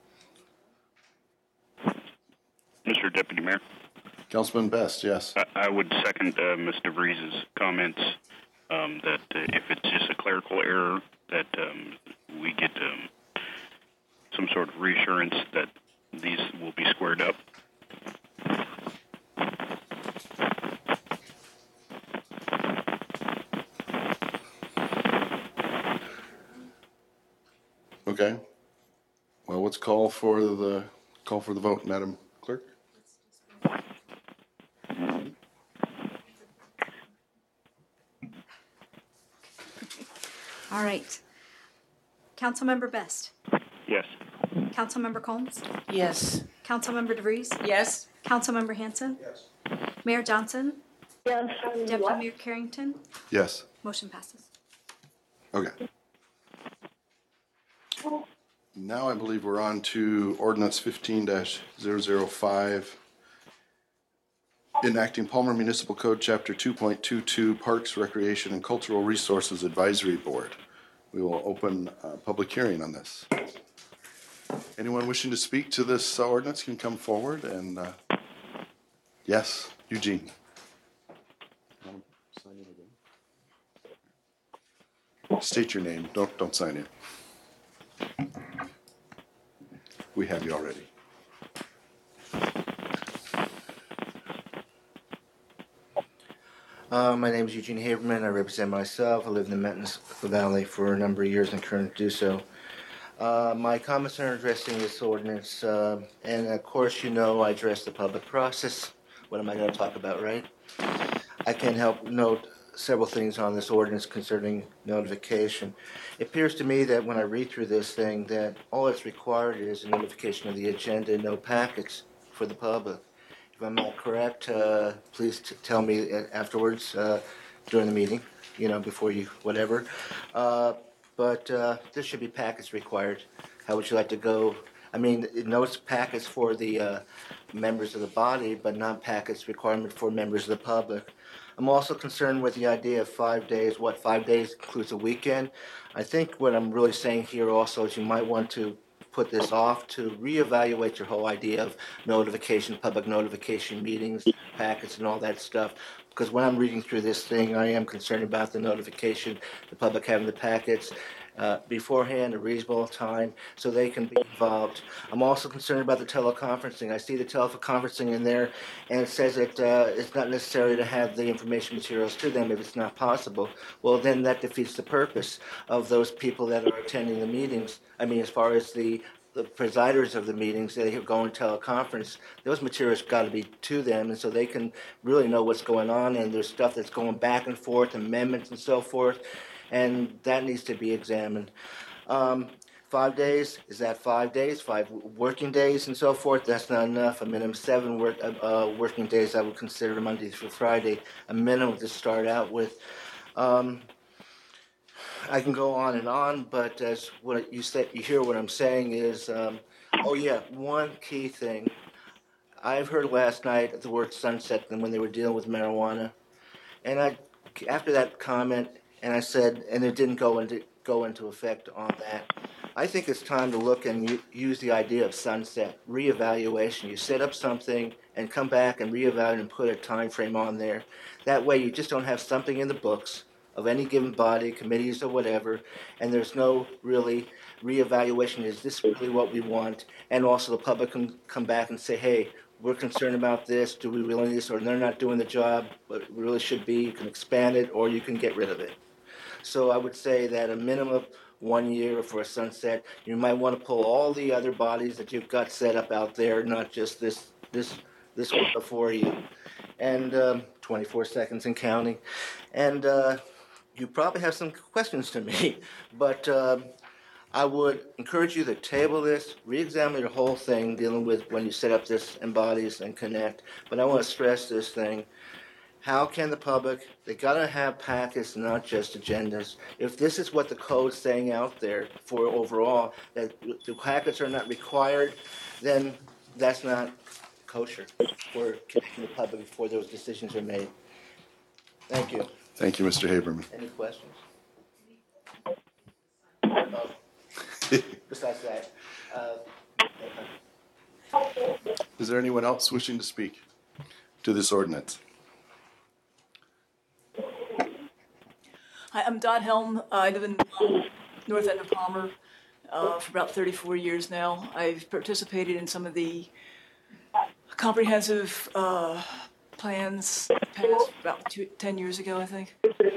Mr. Deputy Mayor? Councilman Best, yes. I would second Mr. DeVries' comments that if it's just a clerical error, that we get some sort of reassurance that these will be squared up. Okay. Well, let's call for the vote, Madam Clerk. All right. Councilmember Best. Yes. Councilmember Combs. Yes. Councilmember DeVries. Yes. Councilmember Hanson. Yes. Mayor Johnson. Yes. Deputy Mayor Carrington. Yes. Motion passes. Okay. Now I believe we're on to ordinance 15-005, enacting Palmer Municipal Code Chapter 2.22 Parks, Recreation, and Cultural Resources Advisory Board. We will open a public hearing on this. Anyone wishing to speak to this ordinance can come forward and, yes, Eugene. State your name. Don't sign in. We have you already. My name is Eugene Haberman. I represent myself. I live in the Mountains Valley for a number of years and currently do so. My comments are addressing this ordinance, and of course, I address the public process. What am I going to talk about, right? I can help note several things on this ordinance concerning notification. It appears to me that when I read through this thing, that all that's required is a notification of the agenda and no packets for the public. If I'm not correct, please tell me afterwards during the meeting, before you, whatever. But there should be packets required. How would you like to go I mean, it notes packets for the members of the body, but not packets requirement for members of the public. I'm also concerned with the idea of 5 days. 5 days includes a weekend? I think what I'm really saying here also is you might want to put this off to reevaluate your whole idea of notification, public notification meetings, packets, and all that stuff. Because when I'm reading through this thing, I am concerned about the notification, the public having the packets beforehand, a reasonable time, so they can be involved. I'm also concerned about the teleconferencing. I see the teleconferencing in there, and it says that it's not necessary to have the information materials to them if it's not possible. Well, then that defeats the purpose of those people that are attending the meetings. I mean, as far as the presiders of the meetings, they go and teleconference, those materials got to be to them, and so they can really know what's going on, and there's stuff that's going back and forth, amendments and so forth, and that needs to be examined. 5 days, is that 5 days, 5 working days and so forth? That's not enough. A minimum 7 working days I would consider Monday through Friday, a minimum to start out with. I can go on, but as what you said, you hear what I'm saying is, one key thing. I've heard last night the word sunset when they were dealing with marijuana, and after that comment, and I said, and it didn't go into effect on that. I think it's time to look and use the idea of sunset, reevaluation. You set up something and come back and reevaluate and put a time frame on there. That way you just don't have something in the books of any given body, committees or whatever, and there's no really reevaluation. Is this really what we want? And also the public can come back and say, hey, we're concerned about this. Do we really need this? Or they're not doing the job, but it really should be. You can expand it or you can get rid of it. So I would say that a minimum of 1 year for a sunset. You might want to pull all the other bodies that you've got set up out there, not just this one before you. And 24 seconds and counting. And you probably have some questions to me, but I would encourage you to table this, re-examine the whole thing dealing with when you set up this embodies and connect. But I want to stress this thing. How can the public, they got to have packets, not just agendas. If this is what the code's saying out there for overall, that the packets are not required, then that's not kosher for connecting the public before those decisions are made. Thank you. Thank you, Mr. Haberman. Any questions? Besides that, Is there anyone else wishing to speak to this ordinance? Hi, I'm Dot Helm. I live in north end of Palmer for about 34 years now. I've participated in some of the comprehensive plans passed about 10 years ago, I think.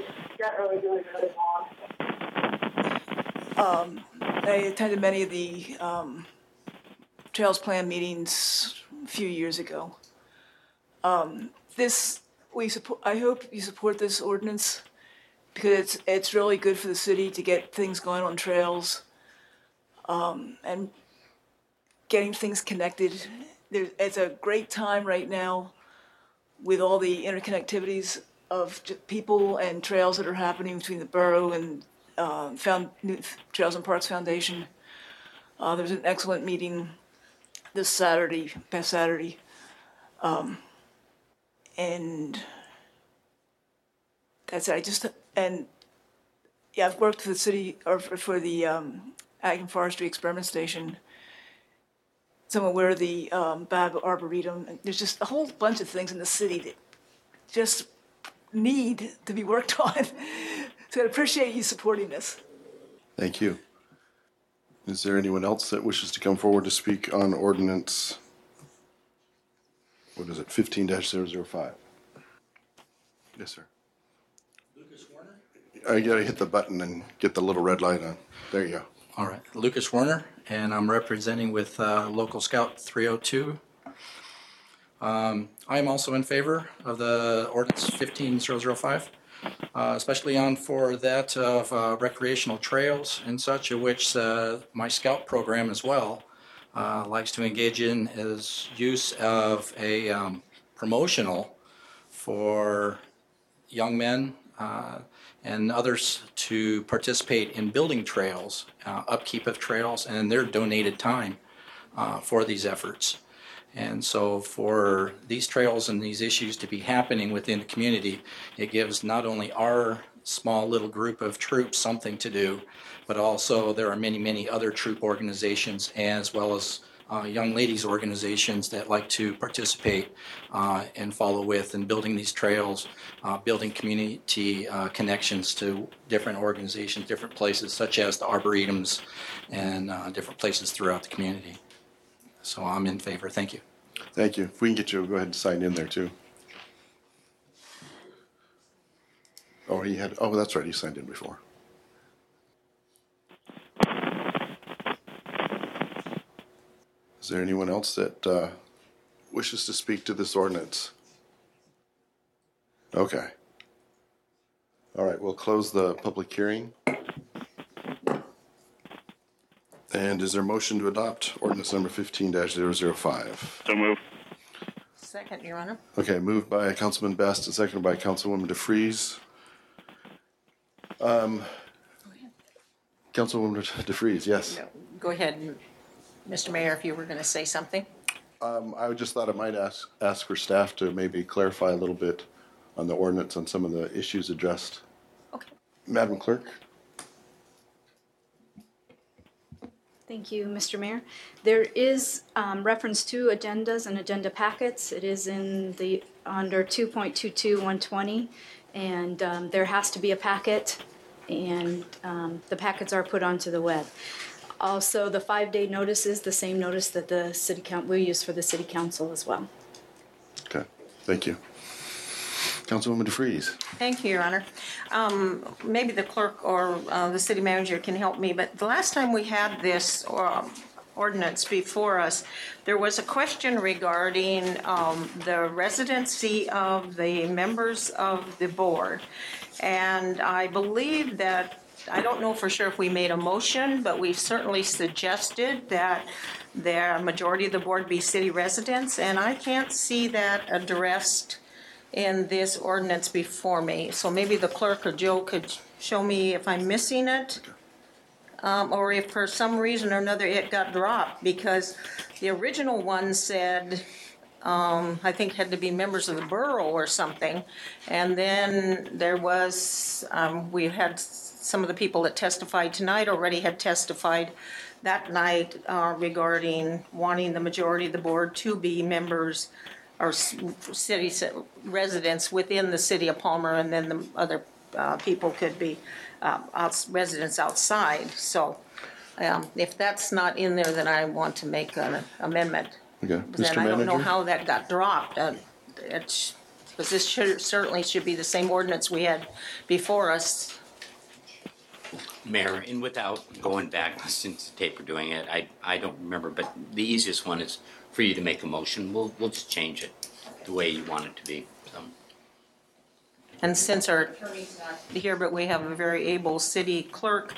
I attended many of the Trails Plan meetings a few years ago. I hope you support this ordinance because it's really good for the city to get things going on trails and getting things connected. It's a great time right now with all the interconnectivities of people and trails that are happening between the borough and Trails and Parks Foundation. There was an excellent meeting this past Saturday, and that's it. I've worked for the city or for the Ag and Forestry Experiment Station. So I'm aware of the Bab Arboretum. And there's just a whole bunch of things in the city that just need to be worked on. So I appreciate you supporting this. Thank you. Is there anyone else that wishes to come forward to speak on ordinance, 15-005? Yes, sir. Lucas Warner? I gotta hit the button and get the little red light on. There you go. All right, Lucas Warner, and I'm representing with Local Scout 302. I am also in favor of the ordinance 15-005, especially for that of recreational trails and such, of which my scout program as well likes to engage in is use of a promotional for young men and others to participate in building trails, upkeep of trails, and their donated time for these efforts. And so for these trails and these issues to be happening within the community, it gives not only our small little group of troops something to do, but also there are many, many other troop organizations as well as young ladies organizations that like to participate and follow with in building these trails, building community connections to different organizations, different places such as the Arboretums and different places throughout the community. So I'm in favor. Thank you. Thank you. If we can get you, go ahead and sign in there too. Oh, that's right, he signed in before. Is there anyone else that wishes to speak to this ordinance? Okay. All right, we'll close the public hearing. And is there a motion to adopt ordinance number 15-005? So move. Second, Your Honor. Okay, moved by Councilman Best and seconded by Councilwoman DeFries. Councilwoman DeFries, yes. No, go ahead, Mr. Mayor, if you were going to say something. I just thought I might ask for staff to maybe clarify a little bit on the ordinance on some of the issues addressed. Okay. Madam Clerk? Thank you, Mr. Mayor. There is reference to agendas and agenda packets. It is in the under 2.22.120, and there has to be a packet, and the packets are put onto the web. Also, the 5-day notice is the same notice that the city council we use for the city council as well. Okay, thank you. Councilwoman DeFries. Thank you, Your Honor. Maybe the clerk or the city manager can help me, but the last time we had this ordinance before us, there was a question regarding the residency of the members of the board. And I believe that, I don't know for sure if we made a motion, but we certainly suggested that the majority of the board be city residents, and I can't see that addressed in this ordinance before me. So maybe the clerk or Joe could show me if I'm missing it, or if for some reason or another it got dropped, because the original one said, I think had to be members of the borough or something. And then there was, we had some of the people that testified tonight already had testified that night regarding wanting the majority of the board to be members or city residents within the city of Palmer, and then the other people could be residents outside. So if that's not in there, then I want to make an amendment. Okay, Then I don't know how that got dropped. Because this certainly should be the same ordinance we had before us. Mayor, and without going back since the tape we're doing it, I don't remember, but the easiest one is for you to make a motion. We'll just change it the way you want it to be. So. And since our attorney's not here, but we have a very able city clerk,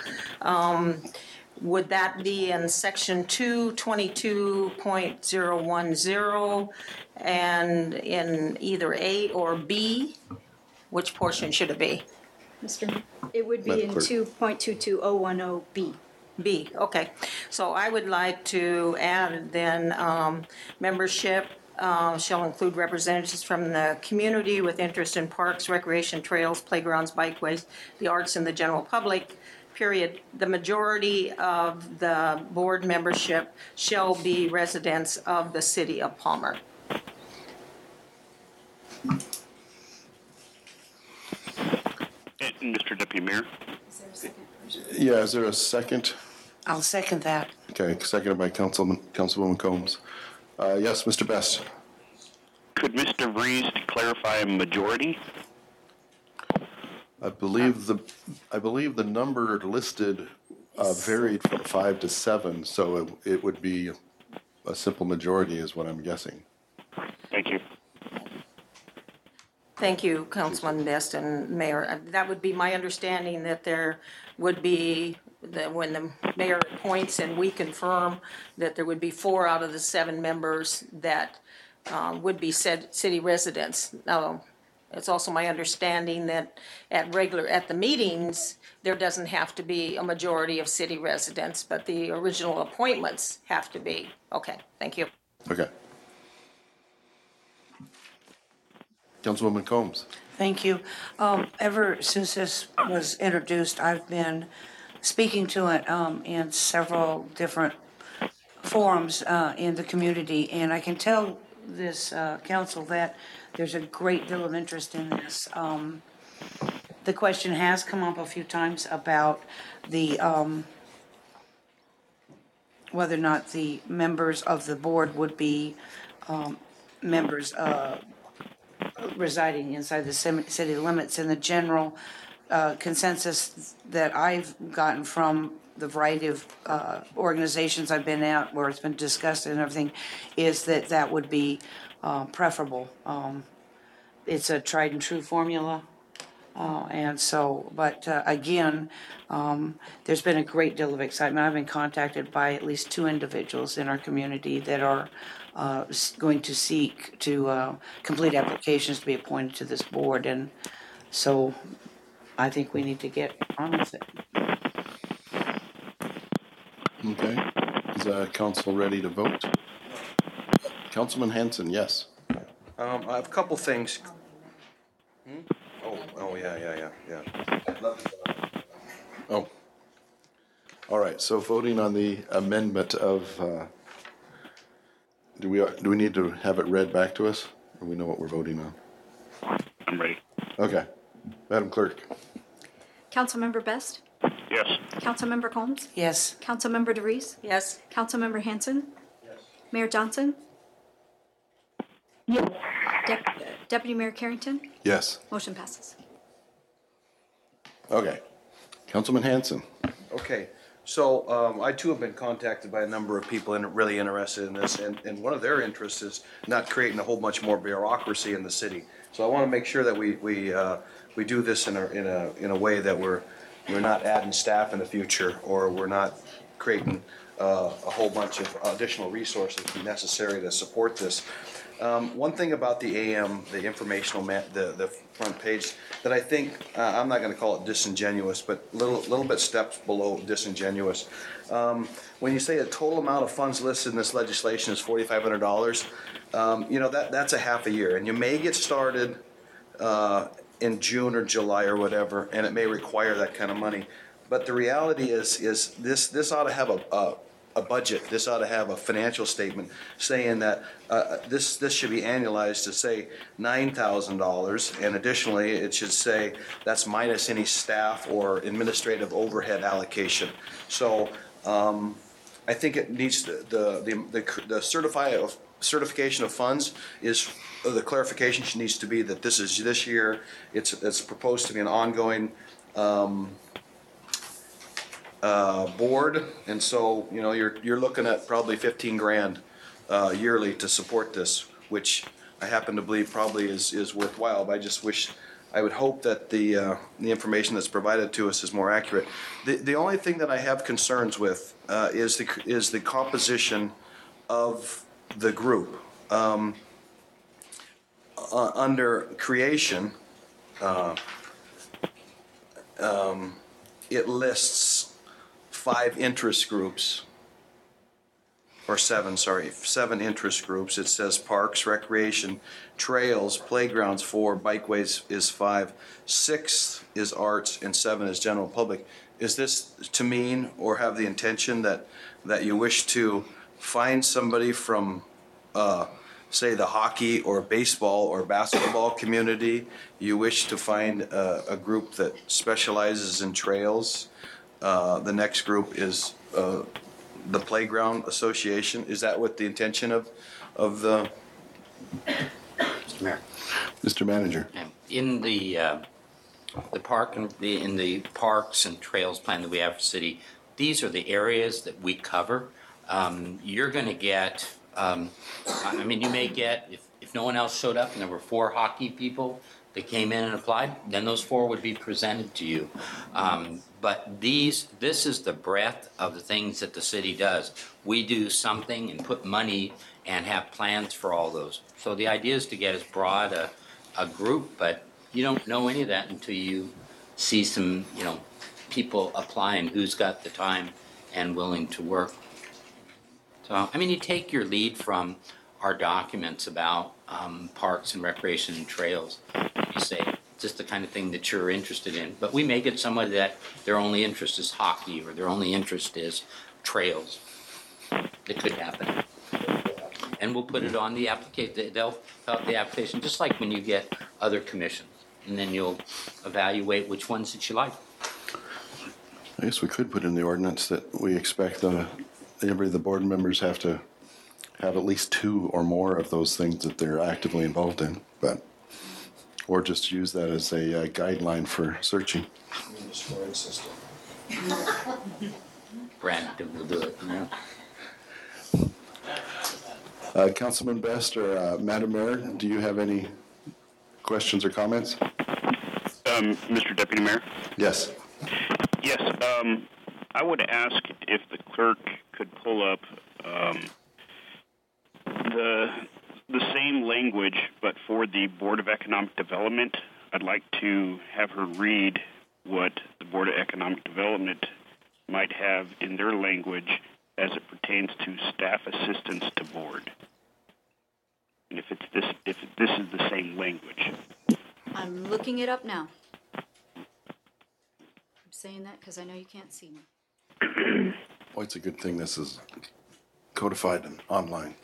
would that be in section 222.010 and in either A or B? Which portion should it be? Mr. It would be in 2.22010B. B, okay. So I would like to add then membership shall include representatives from the community with interest in parks, recreation, trails, playgrounds, bikeways, the arts, and the general public, period. The majority of the board membership shall be residents of the city of Palmer. Mr. Deputy Mayor? Yeah, is there a second? I'll second that. Okay, seconded by Councilwoman Combs. Yes, Mr. Best. Could Mr. Vries clarify a majority? I believe the number listed varied from 5 to 7, so it would be a simple majority is what I'm guessing. Thank you. Thank you, Councilman Best and Mayor. That would be my understanding, that there would be, when the mayor appoints and we confirm, that there would be 4 out of the 7 members that would be said city residents. Now, It's also my understanding that at the meetings, there doesn't have to be a majority of city residents, but the original appointments have to be. Okay, thank you. Okay. Councilwoman Combs. Thank you. Ever since this was introduced, I've been speaking to it in several different forums in the community, and I can tell this council that there's a great deal of interest in this. The question has come up a few times about the whether or not the members of the board would be members residing inside the city limits. And the general consensus that I've gotten from the variety of organizations I've been at where it's been discussed and everything is that that would be preferable. It's a tried and true formula. And so, but again, there's been a great deal of excitement. I've been contacted by at least 2 individuals in our community that are going to seek to complete applications to be appointed to this board. And so I think we need to get on with it. Okay. Is council ready to vote? Councilman Hanson, yes. I have a couple things. Oh, yeah. Oh. All right, so voting on the amendment of, do we need to have it read back to us? Or we know what we're voting on? I'm ready. Okay. Madam Clerk. Councilmember Best? Yes. Councilmember Combs? Yes. Councilmember DeVries? Yes. Councilmember Hanson? Yes. Mayor Johnson? Yes. Deputy Mayor Carrington? Yes. Motion passes. Okay. Councilman Hanson. Okay, so I too have been contacted by a number of people and really interested in this, and one of their interests is not creating a whole bunch more bureaucracy in the city. So I want to make sure that we do this in a way that we're not adding staff in the future, or we're not creating a whole bunch of additional resources necessary to support this. One thing about the AM, the informational the front page, that I think I'm not going to call it disingenuous, but little bit steps below disingenuous. When you say the total amount of funds listed in this legislation is $4,500, you know that's a half a year, and you may get started in June or July or whatever, and it may require that kind of money. But the reality is this ought to have a budget. This ought to have a financial statement saying that this should be annualized to say $9,000, and additionally it should say that's minus any staff or administrative overhead allocation. So I think it needs the certification of funds is the clarification needs to be that this is this year. It's proposed to be an ongoing. Board, and so you know you're looking at probably 15 grand yearly to support this, which I happen to believe probably is worthwhile. But I would hope that the information that's provided to us is more accurate. The only thing that I have concerns with is the composition of the group. Under creation, it lists 5 interest groups, or 7 interest groups. It says parks, recreation, trails, playgrounds 4, bikeways is 5, 6 is arts, and 7 is general public. Is this to mean or have the intention that you wish to find somebody from say the hockey or baseball or basketball community? You wish to find a group that specializes in trails? The next group is the Playground Association. Is that what the intention of the? Mr. Mayor. Mr. Manager. In the park and in the parks and trails plan that we have for the city, these are the areas that we cover. You're going to get. I mean, you may get if no one else showed up and there were 4 hockey people that came in and applied, then those 4 would be presented to you. But this is the breadth of the things that the city does. We do something and put money and have plans for all those. So the idea is to get as broad a group, but you don't know any of that until you see some, people applying who's got the time and willing to work. So, you take your lead from our documents about parks and recreation and trails. You say, just the kind of thing that you're interested in. But we may get somebody that their only interest is hockey or their only interest is trails. It could happen. And we'll put it on the application. They'll fill out the application just like when you get other commissions. And then you'll evaluate which ones that you like. I guess we could put in the ordinance that we expect the board members have to have at least 2 or more of those things that they're actively involved in, or just use that as a guideline for searching. The scoring system. Brandon will do it. Councilman Best or Madam Mayor, do you have any questions or comments? Mr. Deputy Mayor? Yes. Yes. I would ask if the clerk could pull up the same language, but for the Board of Economic Development. I'd like to have her read what the Board of Economic Development might have in their language as it pertains to staff assistance to board. And if this is the same language. I'm looking it up now. I'm saying that because I know you can't see me. Well, it's a good thing this is codified and online.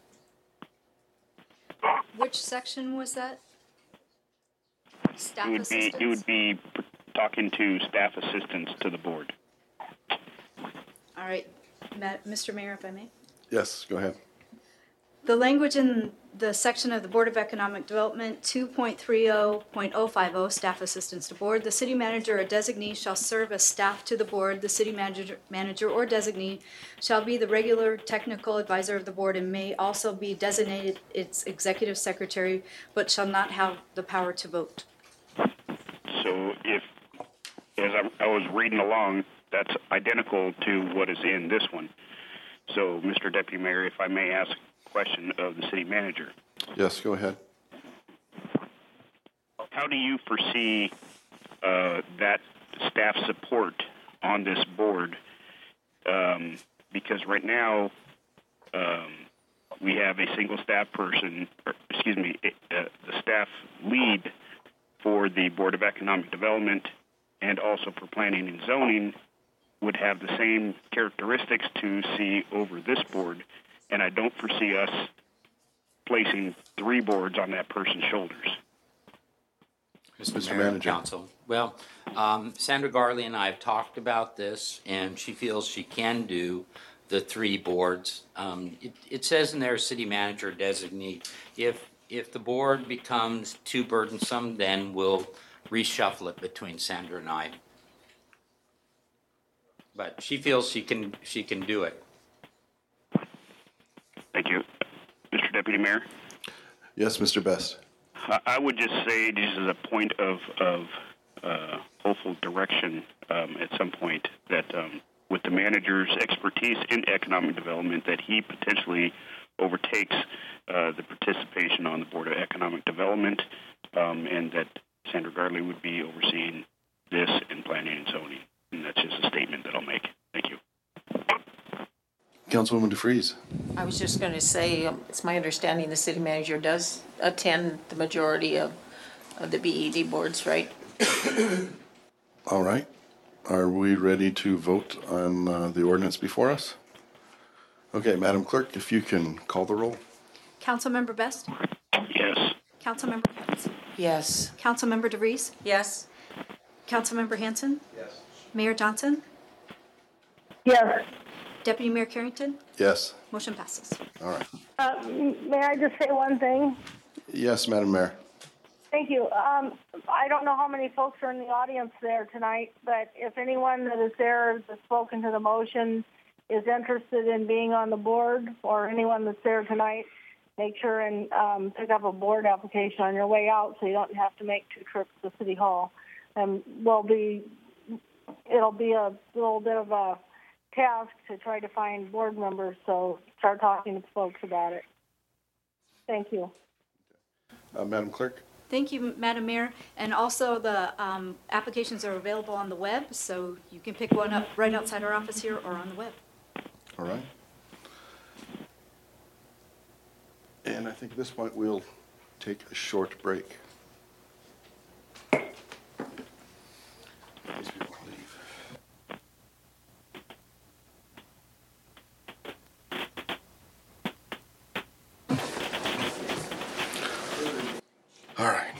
Which section was that? Staff assistance? You would be talking to staff assistants to the board. All right, Mr. Mayor, if I may. Yes, go ahead. The language in the section of the Board of Economic Development 2.30.050, staff assistance to board, the city manager or designee shall serve as staff to the board. The city manager or designee shall be the regular technical advisor of the board and may also be designated its executive secretary, but shall not have the power to vote. So as I was reading along, that's identical to what is in this one. So, Mr. Deputy Mayor, if I may ask a question of the city manager. Yes, go ahead. How do you foresee that staff support on this board? Because right now we have a single staff person, the staff lead for the Board of Economic Development and also for Planning and Zoning would have the same characteristics to see over this board, and I don't foresee us placing 3 boards on that person's shoulders. Mr. Manager. Council. Well, Sandra Garley and I have talked about this, and she feels she can do the 3 boards. It says in there, city manager designee. If the board becomes too burdensome, then we'll reshuffle it between Sandra and I. But she feels she can do it. Thank you. Mr. Deputy Mayor? Yes, Mr. Best. I would just say, just as a point of hopeful direction at some point, that with the manager's expertise in economic development, that he potentially overtakes the participation on the Board of Economic Development, and that Sandra Garley would be overseeing this in Planning and Zoning. And that's just a statement that I'll make. Thank you. Councilwoman DeFries. I was just going to say, it's my understanding the city manager does attend the majority of the BED boards, right? All right. Are we ready to vote on the ordinance before us? Okay, Madam Clerk, if you can call the roll. Councilmember Best? Yes. Councilmember Pence? Yes. Councilmember DeVries? Yes. Councilmember Hanson? Yes. Mayor Johnson? Yes. Deputy Mayor Carrington? Yes. Motion passes. All right. May I just say one thing? Yes, Madam Mayor. Thank you. I don't know how many folks are in the audience there tonight, but if anyone that is there that's spoken to the motion is interested in being on the board, or anyone that's there tonight, make sure and pick up a board application on your way out so you don't have to make 2 trips to City Hall. And it'll be a little bit of a task to try to find board members, so start talking to folks about it. Thank you. Madam Clerk? Thank you, Madam Mayor. And also the applications are available on the web, so you can pick one up right outside our office here or on the web. All right. And I think at this point, we'll take a short break. These people leave. All right.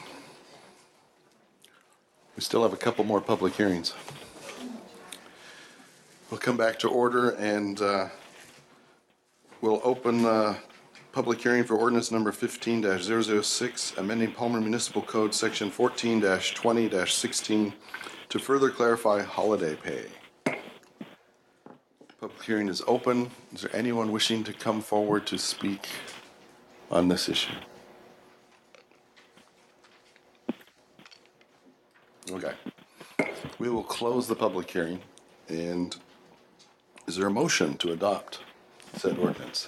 We still have a couple more public hearings. We'll come back to order and we'll open the public hearing for ordinance number 15-006, amending Palmer Municipal Code Section 14-20-16 to further clarify holiday pay. Public hearing is open. Is there anyone wishing to come forward to speak on this issue? Okay. We will close the public hearing. And is there a motion to adopt said ordinance?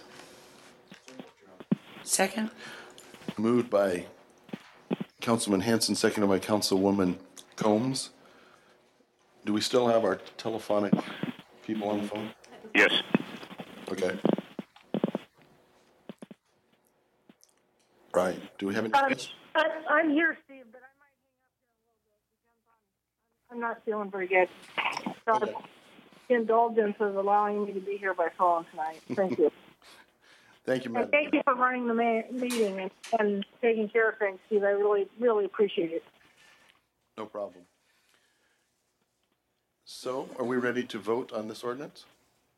Second? Moved by Councilman Hanson, seconded by Councilwoman Combs. Do we still have our telephonic people on the phone? Yes. Okay. Right. Do we have any questions? I'm here, Steve, but I might hang up here a little bit because I'm not feeling very good. So the indulgence of allowing me to be here by phone tonight. Thank you. Thank you, Madam. And thank you for running the meeting and taking care of things, Steve. I really, really appreciate it. No problem. So, are we ready to vote on this ordinance?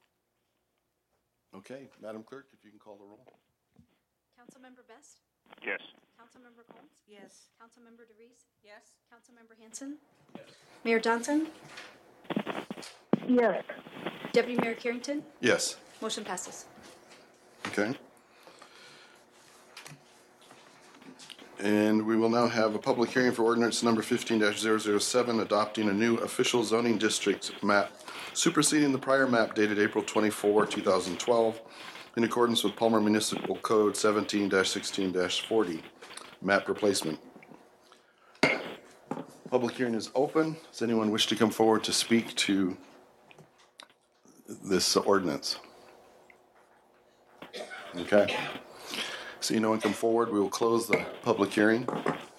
Okay, Madam Clerk, if you can call the roll. Councilmember Best? Yes. Councilmember Combs? Yes. Councilmember DeVries? Yes. Councilmember Hanson? Yes. Mayor Johnson? Yes. Deputy Mayor Carrington? Yes. Motion passes. Okay. And we will now have a public hearing for ordinance number 15-007, adopting a new official zoning district map superseding the prior map dated April 24, 2012, in accordance with Palmer Municipal Code 17-16-40, map replacement. Public hearing is open. Does anyone wish to come forward to speak to this ordinance? Okay. See no one come forward, we will close the public hearing.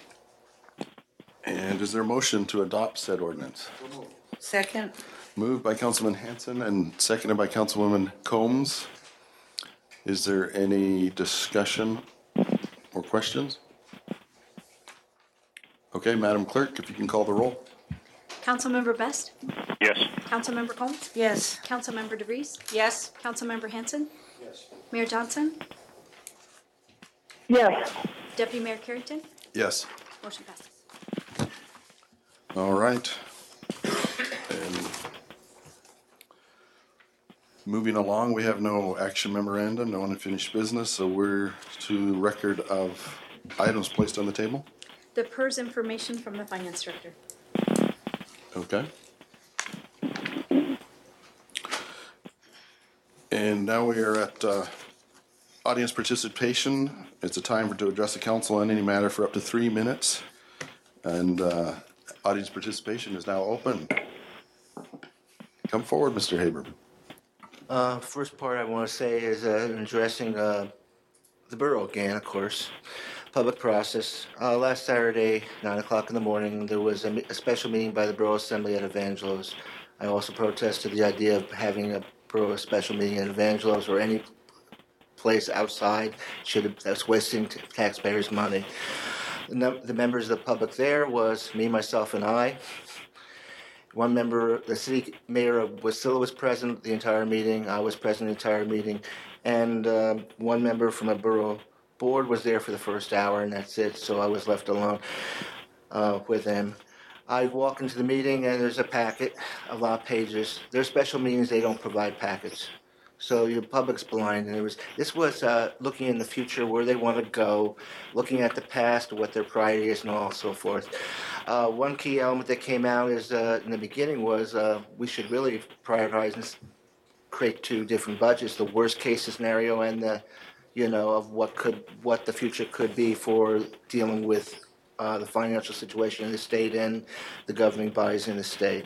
And is there a motion to adopt said ordinance? Second? Moved by Councilman Hanson and seconded by Councilwoman Combs. Is there any discussion or questions? Okay, Madam Clerk, if you can call the roll. Councilmember Best? Yes. Councilmember Combs? Yes. Councilmember DeVries? Yes. Councilmember Hanson? Yes. Mayor Johnson? Yes. Deputy Mayor Carrington? Yes. Motion passes. All right. And moving along, we have no action memorandum, no unfinished business, so we're to record of items placed on the table. The PERS information from the Finance Director. Okay. And now we are at audience participation. It's a time to address the council on any matter for up to 3 minutes. And audience participation is now open. Come forward, Mr. Haberman. First part I want to say is addressing the borough again, of course. Public process. Last Saturday, 9 o'clock in the morning, there was a special meeting by the Borough Assembly at Evangelos. I also protested the idea of having a borough special meeting at Evangelos or any place outside that's wasting taxpayers' money. The members of the public there was me, myself, and I. One member, the city mayor of Wasilla was present the entire meeting. I was present the entire meeting. And one member from a borough board was there for the first hour, and that's it. So I was left alone with them. I walk into the meeting, and there's a packet, a lot of pages. Their special meetings, they don't provide packets. So your public's blind, and this was looking in the future, where they want to go, looking at the past, what their priority is, and all so forth. One key element that came out is in the beginning was we should really prioritize and create two different budgets: the worst case scenario and the, of what the future could be for dealing with the financial situation in the state and the governing bodies in the state.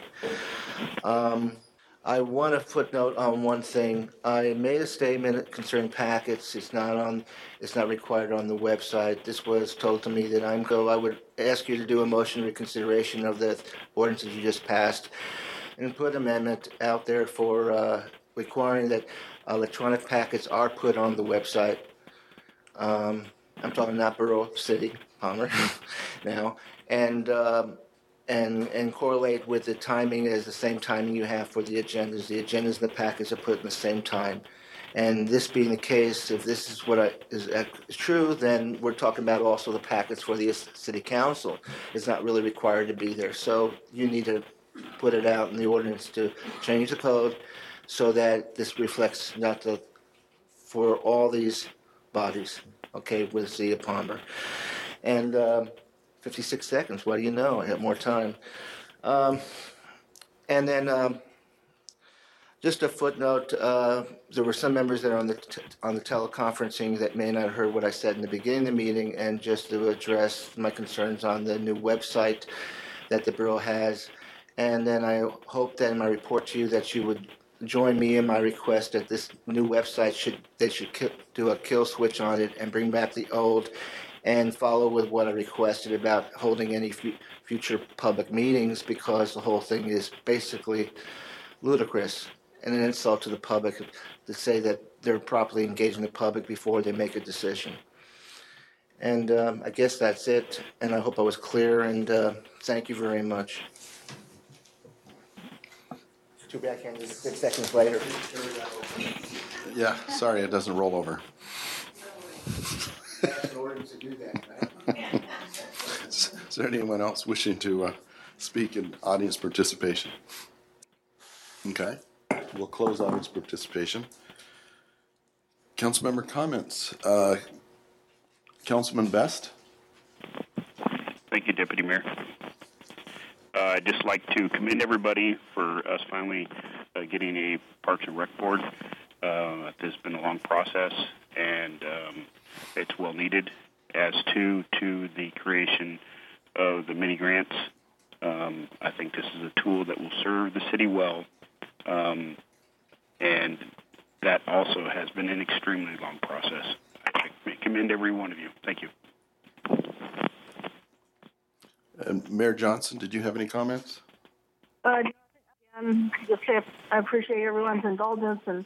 I want to footnote on one thing. I made a statement concerning packets. It's not required on the website. This was told to me that I would ask you to do a motion reconsideration of the ordinances you just passed and put amendment out there for requiring that electronic packets are put on the website. I'm talking not borough, city, Palmer, now, and correlate with the timing as the same timing you have for the agendas. The agendas and the packets are put in the same time. And this being the case, if this is what is true, then we're talking about also the packets for the city council. It's not really required to be there. So you need to put it out in the ordinance to change the code so that this reflects for all these bodies, okay, with the city of Palmer. And 56 seconds, what do you know? I have more time. And then just a footnote, there were some members that are on the teleconferencing that may not have heard what I said in the beginning of the meeting, and just to address my concerns on the new website that the borough has. And then I hope that in my report to you that you would join me in my request that this new website should do a kill switch on it and bring back the old, and follow with what I requested about holding any future public meetings, because the whole thing is basically ludicrous and an insult to the public to say that they're properly engaging the public before they make a decision. And I guess that's it, and I hope I was clear, and thank you very much. Too bad I can't do it 6 seconds later. Yeah, sorry, it doesn't roll over. In order to do that, right? Is there anyone else wishing to speak in audience participation? Okay, we'll close audience participation. Councilmember comments. Councilman Best? Thank you, Deputy Mayor. I'd just like to commend everybody for us finally getting a Parks and Rec board. This has been a long process, and it's well needed. As to the creation of the mini grants, I think this is a tool that will serve the city well, and that also has been an extremely long process. I commend every one of you. Thank you. Mayor Johnson, did you have any comments? Just say I appreciate everyone's indulgence and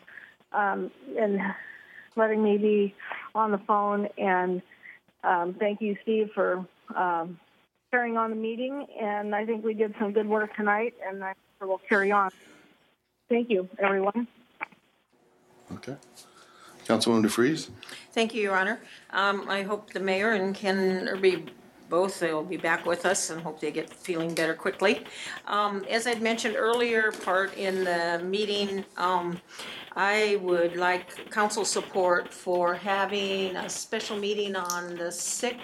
letting me be on the phone, and thank you, Steve, for carrying on the meeting. And I think we did some good work tonight, and I'm sure we'll carry on. Thank you, everyone. Okay. Councilwoman DeFries? Thank you, Your Honor. I hope the mayor and Ken they'll be back with us, and hope they get feeling better quickly. As I'd mentioned earlier, part in the meeting, I would like council support for having a special meeting on the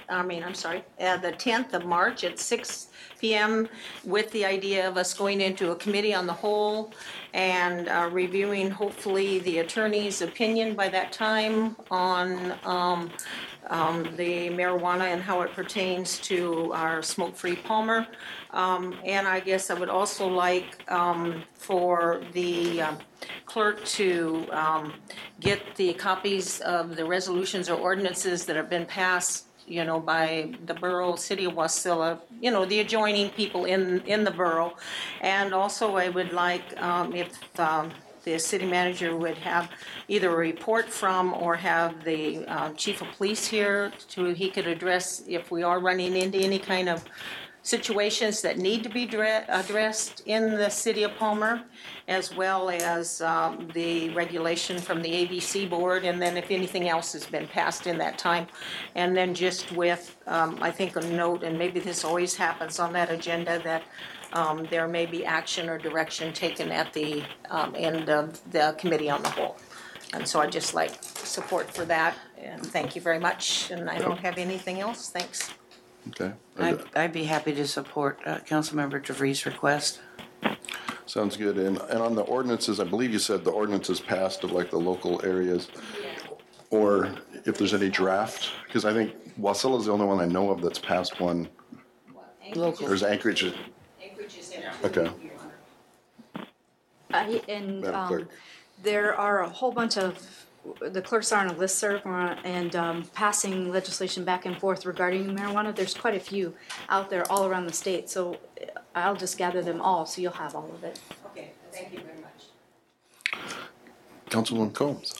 10th of March at 6 p.m. with the idea of us going into a committee on the whole and reviewing hopefully the attorney's opinion by that time on the marijuana and how it pertains to our smoke-free Palmer. And I guess I would also like for the clerk to get the copies of the resolutions or ordinances that have been passed, by the borough, city of Wasilla, the adjoining people in the borough. And also I would like if the city manager would have either a report from or have the chief of police here he could address if we are running into any kind of situations that need to be addressed in the city of Palmer, as well as the regulation from the ABC board, and then if anything else has been passed in that time. And then just with, I think, a note, and maybe this always happens on that agenda, that there may be action or direction taken at the end of the committee on the whole. And so I'd just like support for that, and thank you very much. And I don't have anything else. Thanks. Okay. I'd be happy to support Councilmember DeVries' request. Sounds good. And on the ordinances, I believe you said the ordinances passed of like the local areas, or if there's any draft, because I think Wasilla is the only one I know of that's passed one Local. Or is Anchorage? Anchorage is Okay. And Madam Clerk. there are a whole bunch of, the clerks are on a listserv and passing legislation back and forth regarding marijuana. There's quite a few out there all around the state, so I'll just gather them all, so you'll have all of it. Okay, thank you very much. Councilwoman Combs.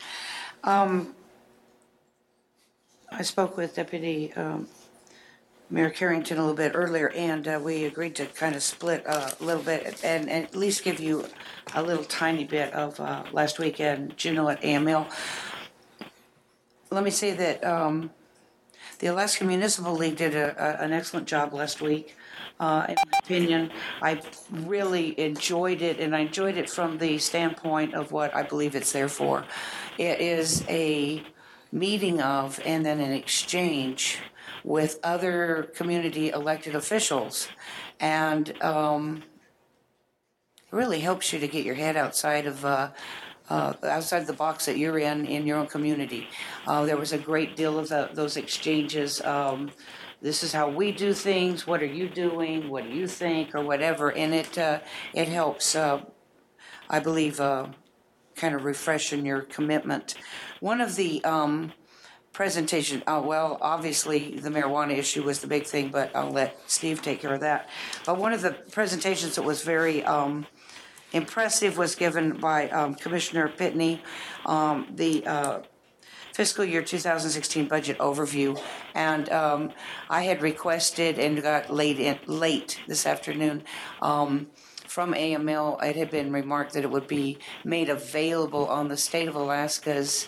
I spoke with Deputy Mayor Carrington a little bit earlier, and we agreed to kind of split a little bit and at least give you a little tiny bit of last weekend, Juneau at AML. Let me say that the Alaska Municipal League did an excellent job last week. In my opinion, I really enjoyed it, and I enjoyed it from the standpoint of what I believe it's there for. It is a meeting of and then an exchange with other community elected officials, and it really helps you to get your head outside of outside the box that you're in your own community. There was a great deal of those exchanges. This is how we do things. What are you doing? What do you think, or whatever? And it helps. I believe kind of refreshing your commitment. One of the presentation, well, obviously the marijuana issue was the big thing, but I'll let Steve take care of that. But one of the presentations that was very impressive was given by Commissioner Pitney, the fiscal year 2016 budget overview. And I had requested and got late this afternoon from AML. It had been remarked that it would be made available on the state of Alaska's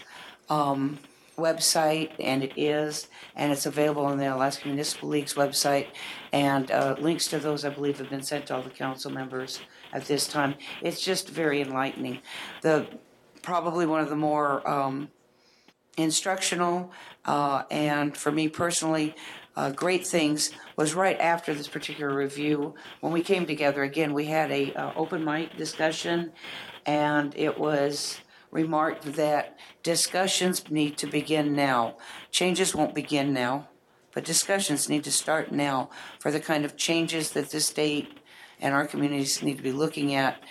website, and it is, and it's available on the Alaska Municipal League's website, and links to those, I believe, have been sent to all the council members at this time. It's just very enlightening. Probably one of the more instructional and, for me personally, great things was right after this particular review. When we came together again, we had a open mic discussion, and it was remarked that discussions need to begin now. Changes won't begin now, but discussions need to start now for the kind of changes that this state and our communities need to be looking at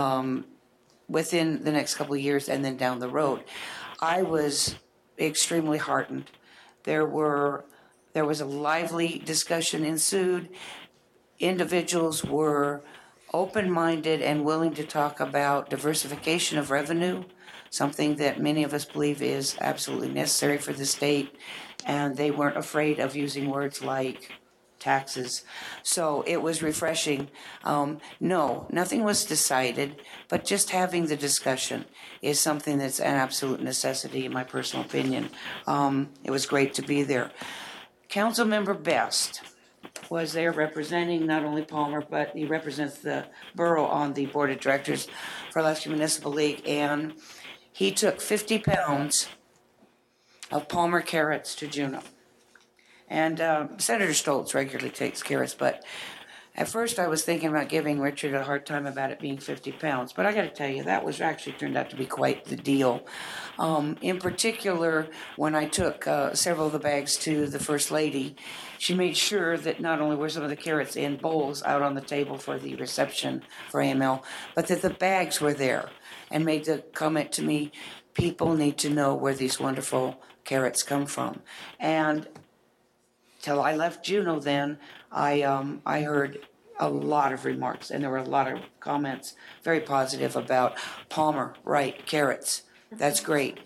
within the next couple of years and then down the road. I was extremely heartened. There was a lively discussion ensued. Individuals were open-minded and willing to talk about diversification of revenue, something that many of us believe is absolutely necessary for the state, and they weren't afraid of using words like taxes. So it was refreshing. No, nothing was decided, but just having the discussion is something that's an absolute necessity in my personal opinion. It was great to be there. Councilmember Best was there representing not only Palmer, but he represents the borough on the board of directors for Alaska Municipal League, and he took 50 pounds of Palmer carrots to Juneau. And Senator Stoltz regularly takes carrots, but at first I was thinking about giving Richard a hard time about it being 50 pounds. But I got to tell you, that was actually turned out to be quite the deal. In particular, when I took several of the bags to the First Lady, she made sure that not only were some of the carrots in bowls out on the table for the reception for AML, but that the bags were there, and made the comment to me, people need to know where these wonderful carrots come from. And till I left Juneau then, I heard a lot of remarks, and there were a lot of comments, very positive about Palmer, right, carrots. That's great.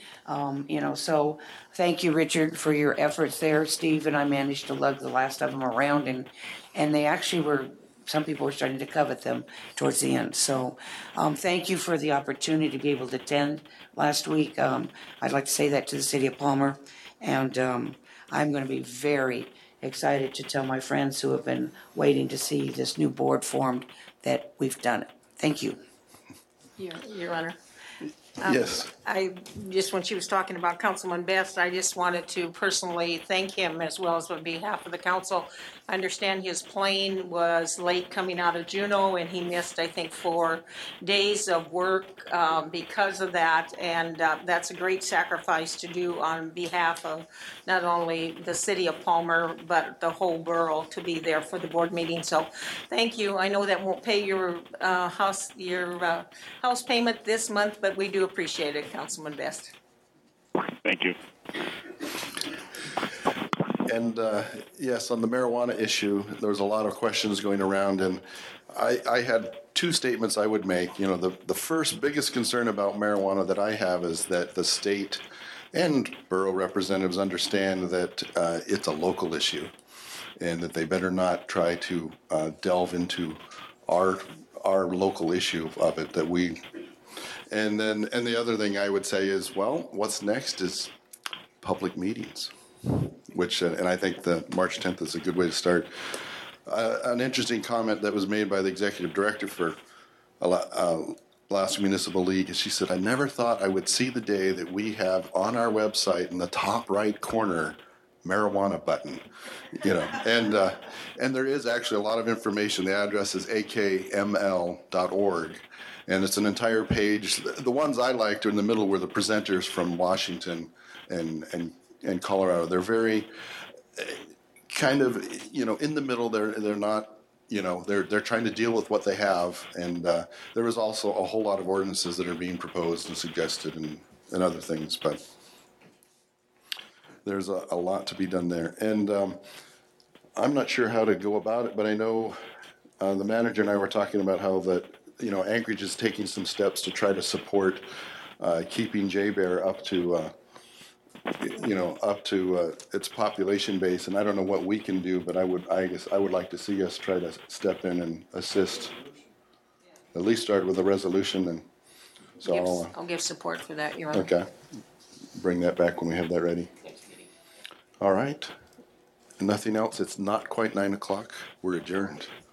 So thank you, Richard, for your efforts there. Steve and I managed to lug the last of them around, and they actually were, some people were starting to covet them towards the end. So thank you for the opportunity to be able to attend last week. I'd like to say that to the city of Palmer, and I'm going to be very excited to tell my friends who have been waiting to see this new board formed that we've done it. Thank you. Your Honor. Yes. I just, when she was talking about Councilman Best, I just wanted to personally thank him as well as on behalf of the council. I understand his plane was late coming out of Juneau and he missed, I think, 4 days of work because of that. And that's a great sacrifice to do on behalf of not only the city of Palmer, but the whole borough to be there for the board meeting. So thank you. I know that won't pay your house payment this month, but we do appreciate it, Councilman Best. Thank you. And yes, on the marijuana issue, there was a lot of questions going around, and I had two statements I would make. You know, the first biggest concern about marijuana that I have is that the state and borough representatives understand that it's a local issue, and that they better not try to delve into our local issue of it. That we, and the other thing I would say is, well, what's next is public meetings. Which, and I think the March 10th is a good way to start. An interesting comment that was made by the executive director for Alaska Municipal League is she said, I never thought I would see the day that we have on our website in the top right corner marijuana button, you know, and there is actually a lot of information. The address is akml.org, and it's an entire page. The ones I liked are in the middle were the presenters from Washington and Colorado. They're very kind of, you know, in the middle. They're not, you know, they're trying to deal with what they have. And there is also a whole lot of ordinances that are being proposed and suggested and other things. But there's a lot to be done there. And I'm not sure how to go about it, but I know the manager and I were talking about how that, you know, Anchorage is taking some steps to try to support keeping J-Bear up to its population base, and I don't know what we can do, but I guess I would like to see us try to step in and assist. At least start with a resolution, and so I'll give support for that, Your Honor. Okay, bring that back when we have that ready. All right, nothing else. It's not quite 9 o'clock. We're adjourned.